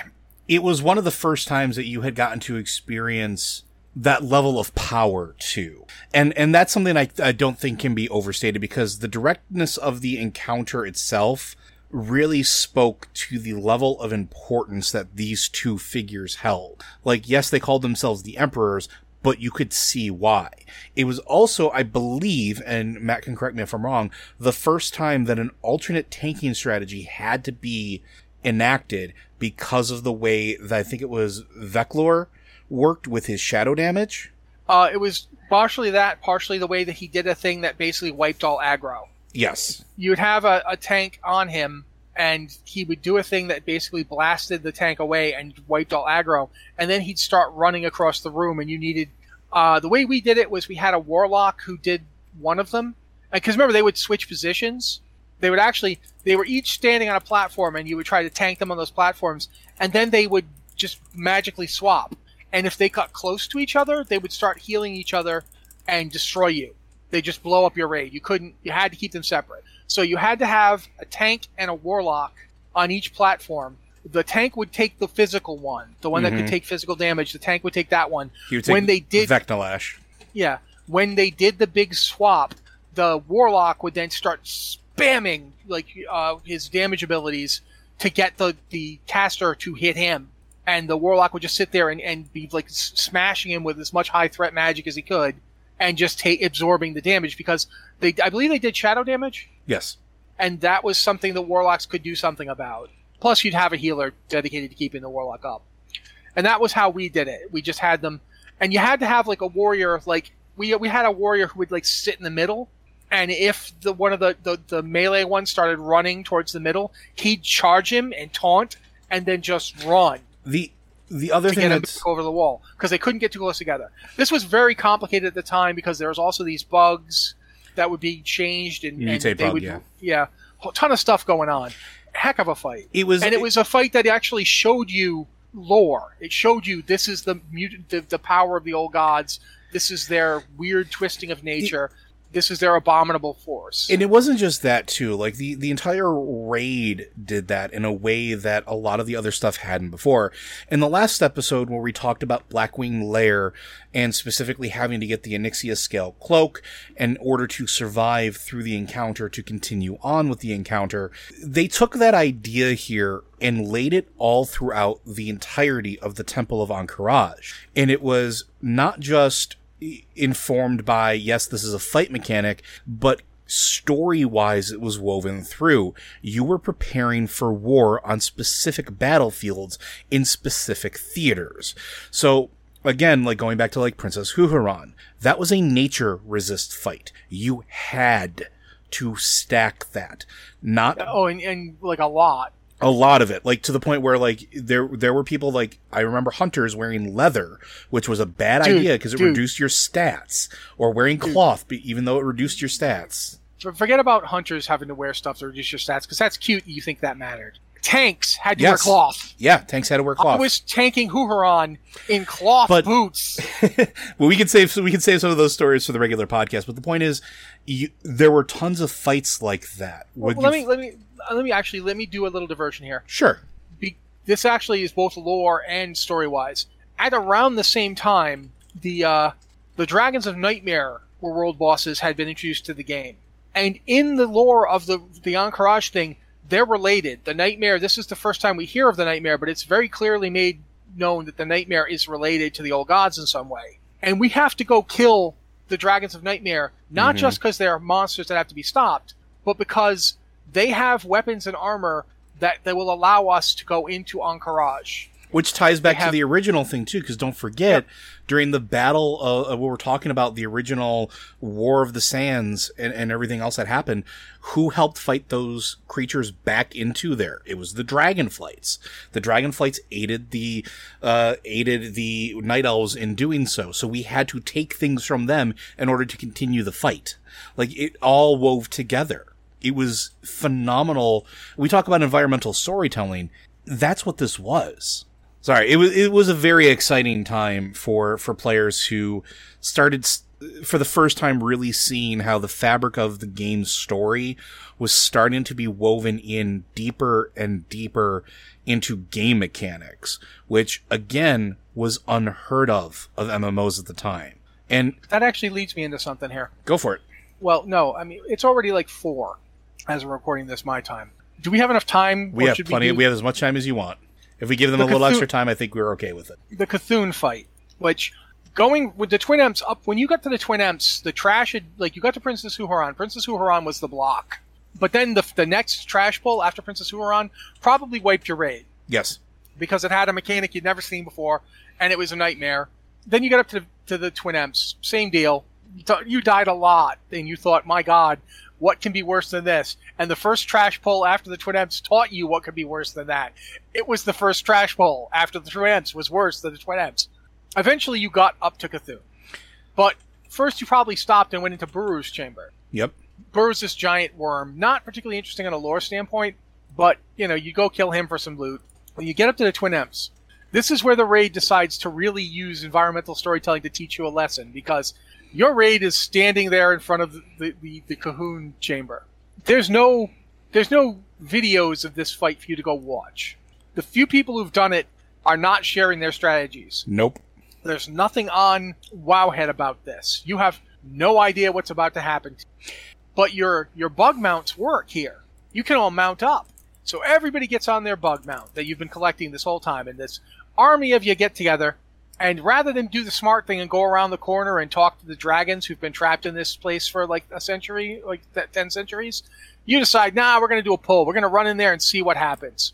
it was one of the first times that you had gotten to experience that level of power too. And that's something I don't think can be overstated, because the directness of the encounter itself really spoke to the level of importance that these two figures held. Like, yes, they called themselves the Emperors, but you could see why. It was also, I believe, and Matt can correct me if I'm wrong, the first time that an alternate tanking strategy had to be enacted because of the way that I think it was Veclor worked with his shadow damage. It was partially that, partially the way that he did a thing that basically wiped all aggro. Yes. You would have a tank on him, and he would do a thing that basically blasted the tank away and wiped all aggro, and then he'd start running across the room, and you needed... the way we did it was we had a warlock who did one of them. Because remember, they would switch positions. They were each standing on a platform, and you would try to tank them on those platforms, and then they would just magically swap. And if they got close to each other, they would start healing each other and destroy you. They just blow up your raid. You had to keep them separate. So you had to have a tank and a warlock on each platform. The tank would take the physical one, the one that could take physical damage. The tank would take that one. He would take Vecnalash. Yeah. When they did the big swap, the warlock would then start spamming his damage abilities to get the caster to hit him. And the warlock would just sit there and be smashing him with as much high threat magic as he could, and just absorbing the damage, because I believe they did shadow damage. Yes. And that was something the warlocks could do something about. Plus, you'd have a healer dedicated to keeping the warlock up. And that was how we did it. We just had them, and you had to have a warrior. We had a warrior who would sit in the middle, and if one of the melee ones started running towards the middle, he'd charge him and taunt, and then just run. The other thing that's over the wall, because they couldn't get too close together. This was very complicated at the time, because there was also these bugs that would be changed, and mutate they bug, would, a ton of stuff going on. Heck of a fight. It was a fight that actually showed you lore. It showed you this is the power of the old gods. This is their weird twisting of nature. This is their abominable force. And it wasn't just that, too. The entire raid did that in a way that a lot of the other stuff hadn't before. In the last episode where we talked about Blackwing Lair, and specifically having to get the Onyxia Scale Cloak in order to survive through the encounter to continue on with the encounter, they took that idea here and laid it all throughout the entirety of the Temple of Ahn'Qiraj. And it was not just informed by, yes, this is a fight mechanic, but story-wise it was woven through. You were preparing for war on specific battlefields in specific theaters. So, again, going back to Princess Huhuran, that was a nature resist fight. You had to stack that. Not... Oh, and a lot. A lot of it, to the point where, there were people, I remember hunters wearing leather, which was a bad idea because it reduced your stats, or wearing cloth, even though it reduced your stats. Forget about hunters having to wear stuff to reduce your stats, because that's cute. You think that mattered. Tanks had to wear cloth. Yeah, tanks had to wear cloth. I was tanking Huhuran in cloth boots. Well, we could save some of those stories for the regular podcast. But the point is, there were tons of fights like that. Let me let me do a little diversion here. Sure. This actually is both lore and story-wise. At around the same time, the Dragons of Nightmare were world bosses had been introduced to the game. And in the lore of the Encourage thing, they're related. The Nightmare, this is the first time we hear of the Nightmare, but it's very clearly made known that the Nightmare is related to the old gods in some way. And we have to go kill the Dragons of Nightmare, not just because they're monsters that have to be stopped, but because they have weapons and armor that will allow us to go into Encourage. Which ties back to the original thing, too, because don't forget, during the battle of what we're talking about, the original War of the Sands and everything else that happened, who helped fight those creatures back into there? It was the Dragonflights. The Dragonflights aided the Night Elves in doing so. So we had to take things from them in order to continue the fight. Like, it all wove together. It was phenomenal. We talk about environmental storytelling. That's what this was. Sorry, it was a very exciting time for players who started for the first time really seeing how the fabric of the game's story was starting to be woven in deeper and deeper into game mechanics, which again was unheard of MMOs at the time. And that actually leads me into something here. Go for it. Well, no, I mean, it's already like 4 as we're recording this my time. Do we have enough time? We have plenty. We have as much time as you want. If we give them a little extra time, I think we're okay with it. The Cthulhu fight, which going with the Twin Emps up, when you got to the Twin Emps, the trash had, like, you got to Princess Huhuran. Princess Huhuran was the block. But then the next trash pull after Princess Huhuran probably wiped your raid. Yes. Because it had a mechanic you'd never seen before, and it was a nightmare. Then you got up to the Twin Emps, same deal. You died a lot, and you thought, my God, what can be worse than this? And the first trash pull after the Twin Emps taught you what could be worse than that. It was the first trash pull after the Twin Emps was worse than the Twin Emps. Eventually you got up to Cthulhu. But first you probably stopped and went into Buru's chamber. Yep. Buru's this giant worm, not particularly interesting on a lore standpoint, but, you go kill him for some loot. When you get up to the Twin Emps, this is where the raid decides to really use environmental storytelling to teach you a lesson, because your raid is standing there in front of the Cahoon chamber. There's no videos of this fight for you to go watch. The few people who've done it are not sharing their strategies. Nope. There's nothing on Wowhead about this. You have no idea what's about to happen. But your bug mounts work here. You can all mount up. So everybody gets on their bug mount that you've been collecting this whole time, and this army of you get together. And rather than do the smart thing and go around the corner and talk to the dragons who've been trapped in this place for like a century, like 10 centuries, you decide, we're going to do a pull. We're going to run in there and see what happens.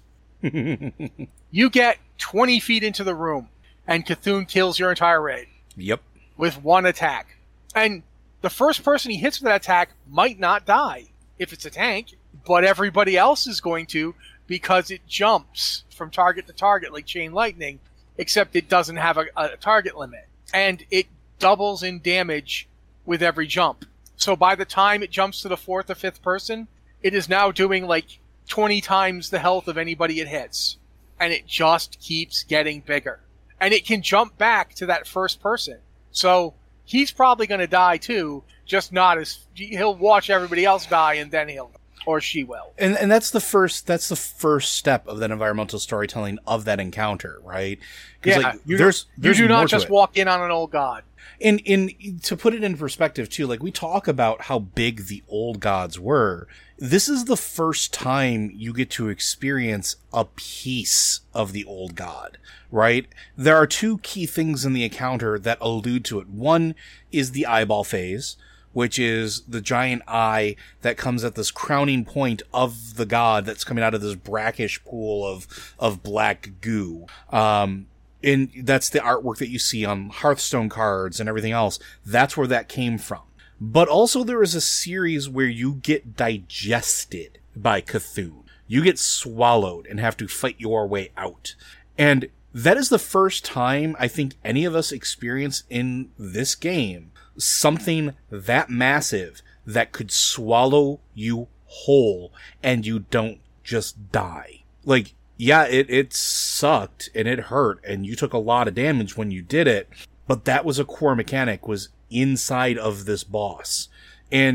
You get 20 feet into the room, and Cthulhu kills your entire raid. Yep. With one attack. And the first person he hits with that attack might not die if it's a tank, but everybody else is going to, because it jumps from target to target like chain lightning. Except it doesn't have a target limit. And it doubles in damage with every jump. So by the time it jumps to the 4th or 5th person, it is now doing like 20 times the health of anybody it hits. And it just keeps getting bigger. And it can jump back to that first person. So he's probably going to die too, just not as... He'll watch everybody else die and then he'll... Or she will. And that's the first step of that environmental storytelling of that encounter, right? Yeah, you do not just walk in on an old god. And to put it in perspective too, like we talk about how big the old gods were. This is the first time you get to experience a piece of the old god, right? There are 2 key things in the encounter that allude to it. One is the eyeball phase, which is the giant eye that comes at this crowning point of the god that's coming out of this brackish pool of black goo. And that's the artwork that you see on Hearthstone cards and everything else. That's where that came from. But also there is a series where you get digested by Cthulhu. You get swallowed and have to fight your way out. And that is the first time I think any of us experience in this game something that massive that could swallow you whole and you don't just die. Like, yeah, it sucked and it hurt and you took a lot of damage when you did it, but that was a core mechanic, was inside of this boss. And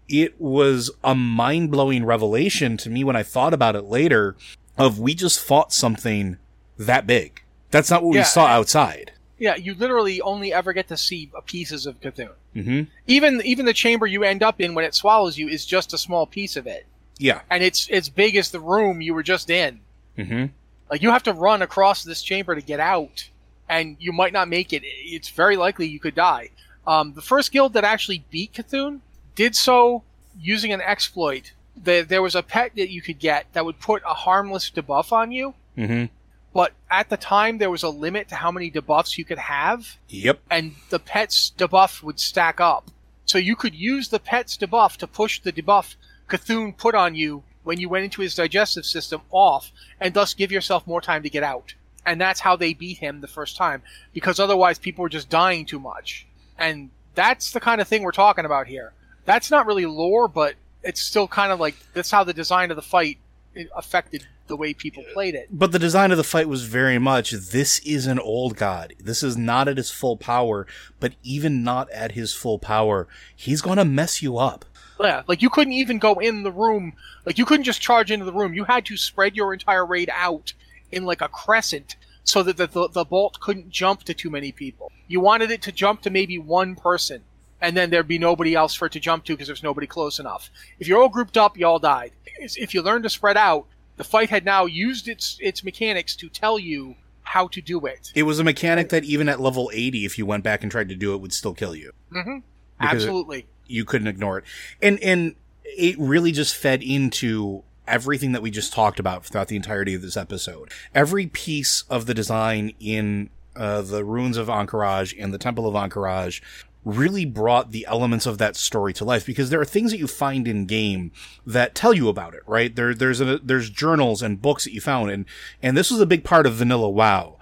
it was a mind-blowing revelation to me when I thought about it later of we just fought something that big. That's not what we saw outside. Yeah, you literally only ever get to see pieces of Cthulhu. Mm-hmm. Even the chamber you end up in when it swallows you is just a small piece of it. Yeah. And it's as big as the room you were just in. Mm-hmm. Like, you have to run across this chamber to get out, and you might not make it. It's very likely you could die. The first guild that actually beat Cthulhu did so using an exploit. There was a pet that you could get that would put a harmless debuff on you. Mm-hmm. But at the time, there was a limit to how many debuffs you could have. Yep. And the pet's debuff would stack up. So you could use the pet's debuff to push the debuff Cthulhu put on you when you went into his digestive system off, and thus give yourself more time to get out. And that's how they beat him the first time, because otherwise people were just dying too much. And that's the kind of thing we're talking about here. That's not really lore, but it's still kind of like, that's how the design of the fight affected the way people played it. But the design of the fight was very much, this is an old god. This is not at his full power, but even not at his full power, he's going to mess you up. Yeah, like you couldn't even go in the room, like you couldn't just charge into the room. You had to spread your entire raid out in like a crescent so that the bolt couldn't jump to too many people. You wanted it to jump to maybe one person, and then there'd be nobody else for it to jump to because there's nobody close enough. If you're all grouped up, you all died. If you learned to spread out, the fight had now used its mechanics to tell you how to do it. It was a mechanic that even at level 80, if you went back and tried to do it, would still kill you. Mm-hmm. Absolutely. You couldn't ignore it. And it really just fed into everything that we just talked about throughout the entirety of this episode. Every piece of the design in the Ruins of Ahn'Qiraj and the Temple of Ahn'Qiraj really brought the elements of that story to life, because there are things that you find in game that tell you about it, right? There's journals and books that you found, and this was a big part of Vanilla WoW,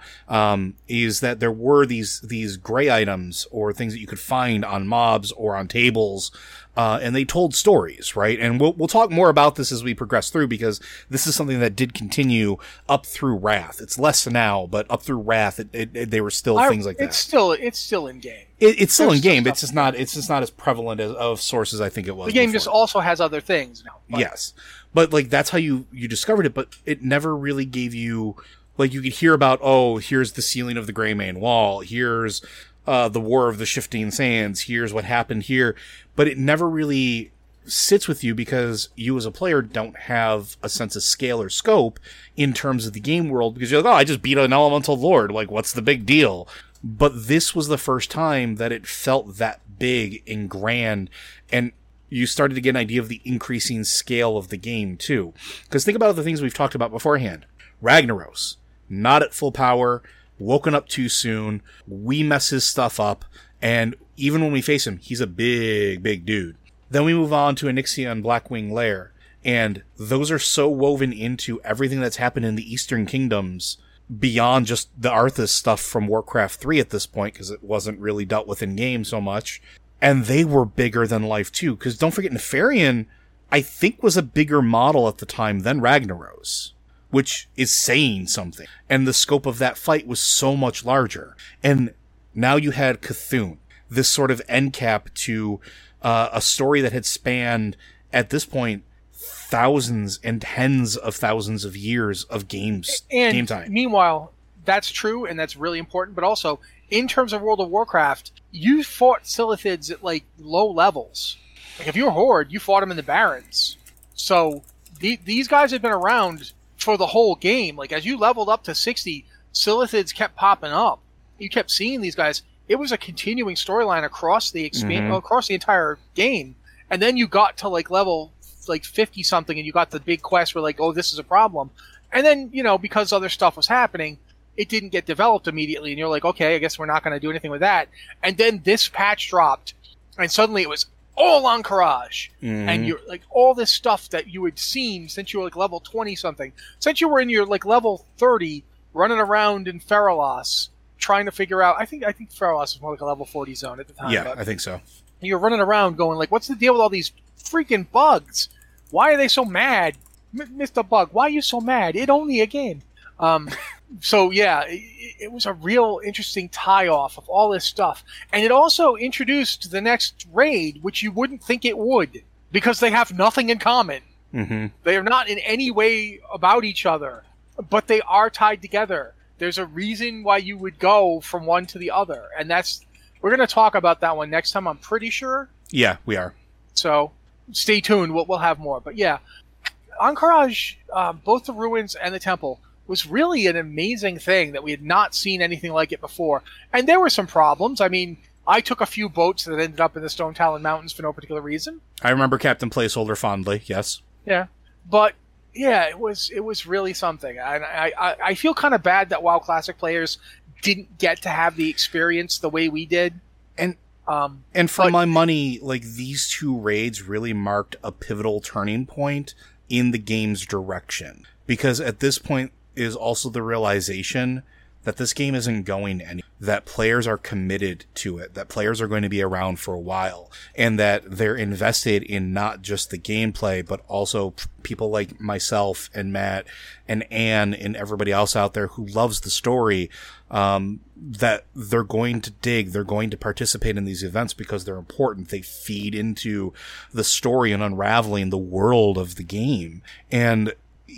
is that there were these gray items or things that you could find on mobs or on tables, and they told stories, right? And we'll talk more about this as we progress through, because this is something that did continue up through Wrath. It's less now, but up through Wrath, they were still things like that. It's still in game. It's still in game. It's just not as prevalent of sources I think it was. The game before. just also has other things now. But. Yes, but like that's how you discovered it. But it never really gave you, like, you could hear about, oh, here's the sealing of the Greymane Wall. Here's the War of the Shifting Sands. Here's what happened here. But it never really sits with you because you as a player don't have a sense of scale or scope in terms of the game world, because you're like, oh, I just beat an elemental lord. Like, what's the big deal? But this was the first time that it felt that big and grand, and you started to get an idea of the increasing scale of the game, too. Because think about the things we've talked about beforehand. Ragnaros, not at full power, woken up too soon, we mess his stuff up, and even when we face him, he's a big, big dude. Then we move on to Onyxia Blackwing Lair, and those are so woven into everything that's happened in the Eastern Kingdoms, beyond just the Arthas stuff from Warcraft 3 at this point, because it wasn't really dealt with in game so much. And they were bigger than life too, because don't forget, Nefarian, I think, was a bigger model at the time than Ragnaros, which is saying something. And the scope of that fight was so much larger. And now you had Cthulhu, this sort of end cap to a story that had spanned, at this point, thousands and tens of thousands of years of game time. Meanwhile, that's true, and that's really important, but also, in terms of World of Warcraft, you fought Silithids at, like, low levels. Like, if you were Horde, you fought them in the Barrens. So, these guys had been around for the whole game. Like, as you leveled up to 60, Silithids kept popping up. You kept seeing these guys. It was a continuing storyline across the across the entire game. And then you got to, like, level 50 something, and you got the big quest where, like, oh, this is a problem. And then, because other stuff was happening, it didn't get developed immediately, and you're like, okay, I guess we're not going to do anything with that. And then this patch dropped, and suddenly it was all on Ahn'Qiraj. And you're like, all this stuff that you had seen since you were like level 20 something, since you were in your like level 30 running around in Feralas trying to figure out, I think Feralas was more like a level 40 zone at the time. Yeah, I think so. You're running around going like, what's the deal with all these freaking bugs? Why are they so mad? Mr. Bug, why are you so mad? It's only a game. So yeah, it was a real interesting tie-off of all this stuff. And it also introduced the next raid, which you wouldn't think it would. because they have nothing in common. Mm-hmm. They are not in any way about each other, but they are tied together. There's a reason why you would go from one to the other, and we're going to talk about that one next time, I'm pretty sure. Yeah, we are. So stay tuned. We'll have more. But yeah, Ahn'Qiraj, both the ruins and the temple, was really an amazing thing that we had not seen anything like it before. And there were some problems. I mean, I took a few boats that ended up in the Stone Talon Mountains for no particular reason. I remember Captain Placeholder fondly, yes. Yeah. But yeah, it was really something. And I feel kind of bad that WoW Classic players didn't get to have the experience the way we did. And for my money, like, these two raids really marked a pivotal turning point in the game's direction. Because at this point is also the realization that this game isn't going anywhere, that players are committed to it, that players are going to be around for a while, and that they're invested in not just the gameplay, but also people like myself and Matt and Anne and everybody else out there who loves the story, that they're going to they're going to participate in these events because they're important. They feed into the story and unraveling the world of the game. And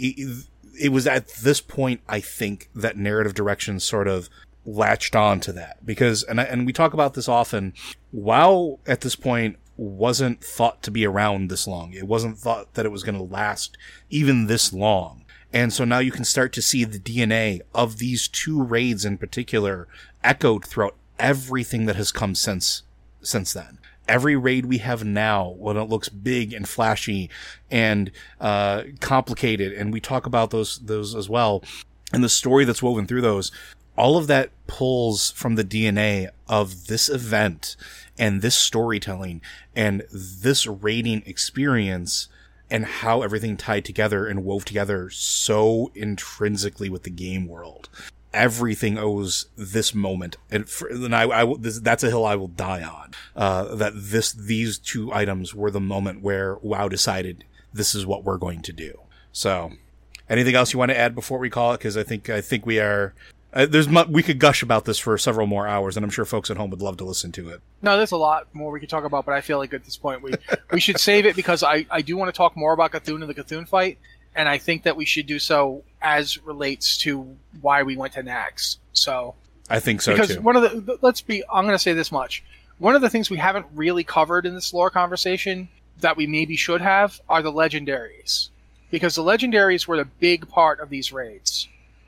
it was at this point, I think, that narrative direction sort of latched on to that. Because, and we talk about this often, WoW at this point wasn't thought to be around this long. It wasn't thought that it was going to last even this long. And so now you can start to see the DNA of these two raids in particular echoed throughout everything that has come since then. Every raid we have now, when it looks big and flashy and complicated, and we talk about those as well, and the story that's woven through those, all of that pulls from the DNA of this event and this storytelling and this raiding experience and how everything tied together and wove together so intrinsically with the game world. Everything owes this moment, and that's a hill I will die on. That these two items were the moment where WoW decided this is what we're going to do. So, anything else you want to add before we call it? Because I think we are. We could gush about this for several more hours, and I'm sure folks at home would love to listen to it. No, there's a lot more we could talk about, but I feel like at this point we should save it because I do want to talk more about Cthulhu and the Cthulhu fight. And I think that we should do so as relates to why we went to Naxx. So I think so because too. I'm going to say this much. One of the things we haven't really covered in this lore conversation that we maybe should have are the legendaries, because the legendaries were the big part of these raids.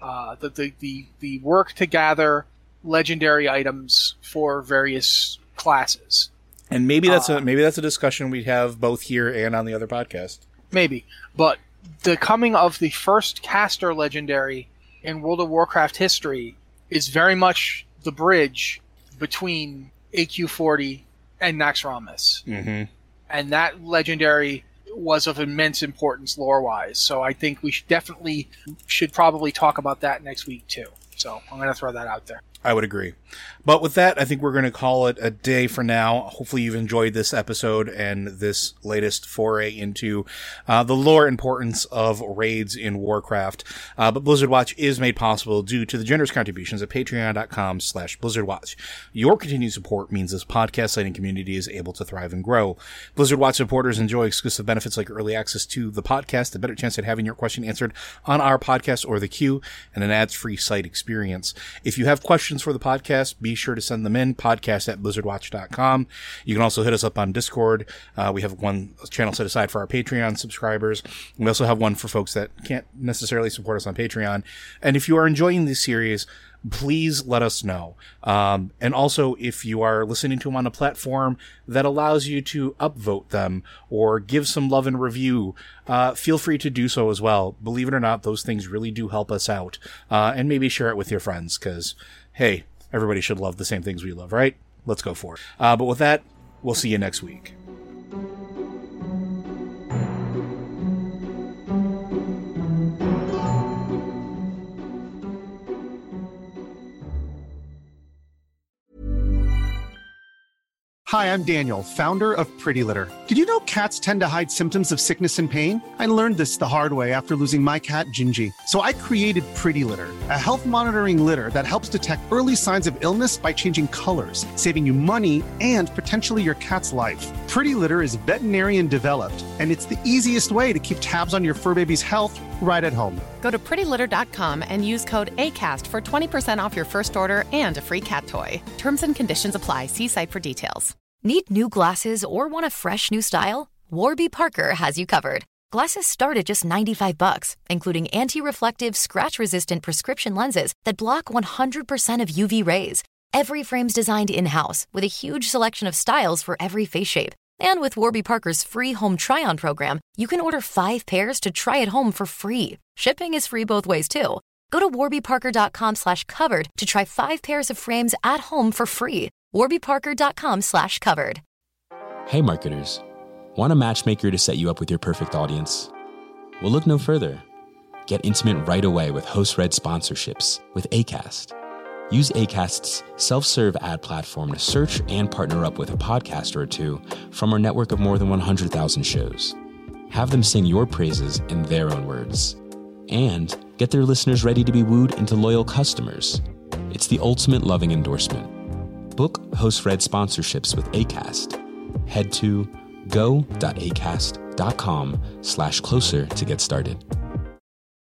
The work to gather legendary items for various classes. And maybe that's a discussion we'd have both here and on the other podcast. Maybe, but the coming of the first caster legendary in World of Warcraft history is very much the bridge between AQ40 and Naxxramas. Mm-hmm. And that legendary was of immense importance lore-wise. So I think we should probably talk about that next week too. So I'm going to throw that out there. I would agree. But with that, I think we're going to call it a day for now. Hopefully you've enjoyed this episode and this latest foray into the lore importance of raids in Warcraft. But Blizzard Watch is made possible due to the generous contributions at patreon.com/BlizzardWatch. Your continued support means this podcast site and community is able to thrive and grow. Blizzard Watch supporters enjoy exclusive benefits like early access to the podcast, a better chance at having your question answered on our podcast or the queue, and an ads-free site experience. If you have questions for the podcast, be sure to send them in, podcast@blizzardwatch.com. You can also hit us up on Discord. We have one channel set aside for our Patreon subscribers. We also have one for folks that can't necessarily support us on Patreon. And if you are enjoying this series, please let us know. And also, if you are listening to them on a platform that allows you to upvote them or give some love and review, feel free to do so as well. Believe it or not, those things really do help us out. And maybe share it with your friends, because, hey, everybody should love the same things we love, right? Let's go for it. But with that, we'll see you next week. Hi, I'm Daniel, founder of Pretty Litter. Did you know cats tend to hide symptoms of sickness and pain? I learned this the hard way after losing my cat, Gingy. So I created Pretty Litter, a health monitoring litter that helps detect early signs of illness by changing colors, saving you money and potentially your cat's life. Pretty Litter is veterinarian developed, and it's the easiest way to keep tabs on your fur baby's health right at home. Go to prettylitter.com and use code ACAST for 20% off your first order and a free cat toy. Terms and conditions apply. See site for details. Need new glasses or want a fresh new style? Warby Parker has you covered. Glasses start at just $95, including anti-reflective, scratch-resistant prescription lenses that block 100% of UV rays. Every frame's designed in-house with a huge selection of styles for every face shape. And with Warby Parker's free home try-on program, you can order 5 pairs to try at home for free. Shipping is free both ways, too. Go to warbyparker.com/covered to try 5 pairs of frames at home for free. warbyparker.com/covered. Hey marketers, want a matchmaker to set you up with your perfect audience? Well, look no further. Get intimate right away with host-read sponsorships with Acast. Use Acast's self-serve ad platform to search and partner up with a podcaster or two from our network of more than 100,000 shows. Have them sing your praises in their own words. And get their listeners ready to be wooed into loyal customers. It's the ultimate loving endorsement. Book host-read sponsorships with Acast. Head to go.acast.com/closer to get started.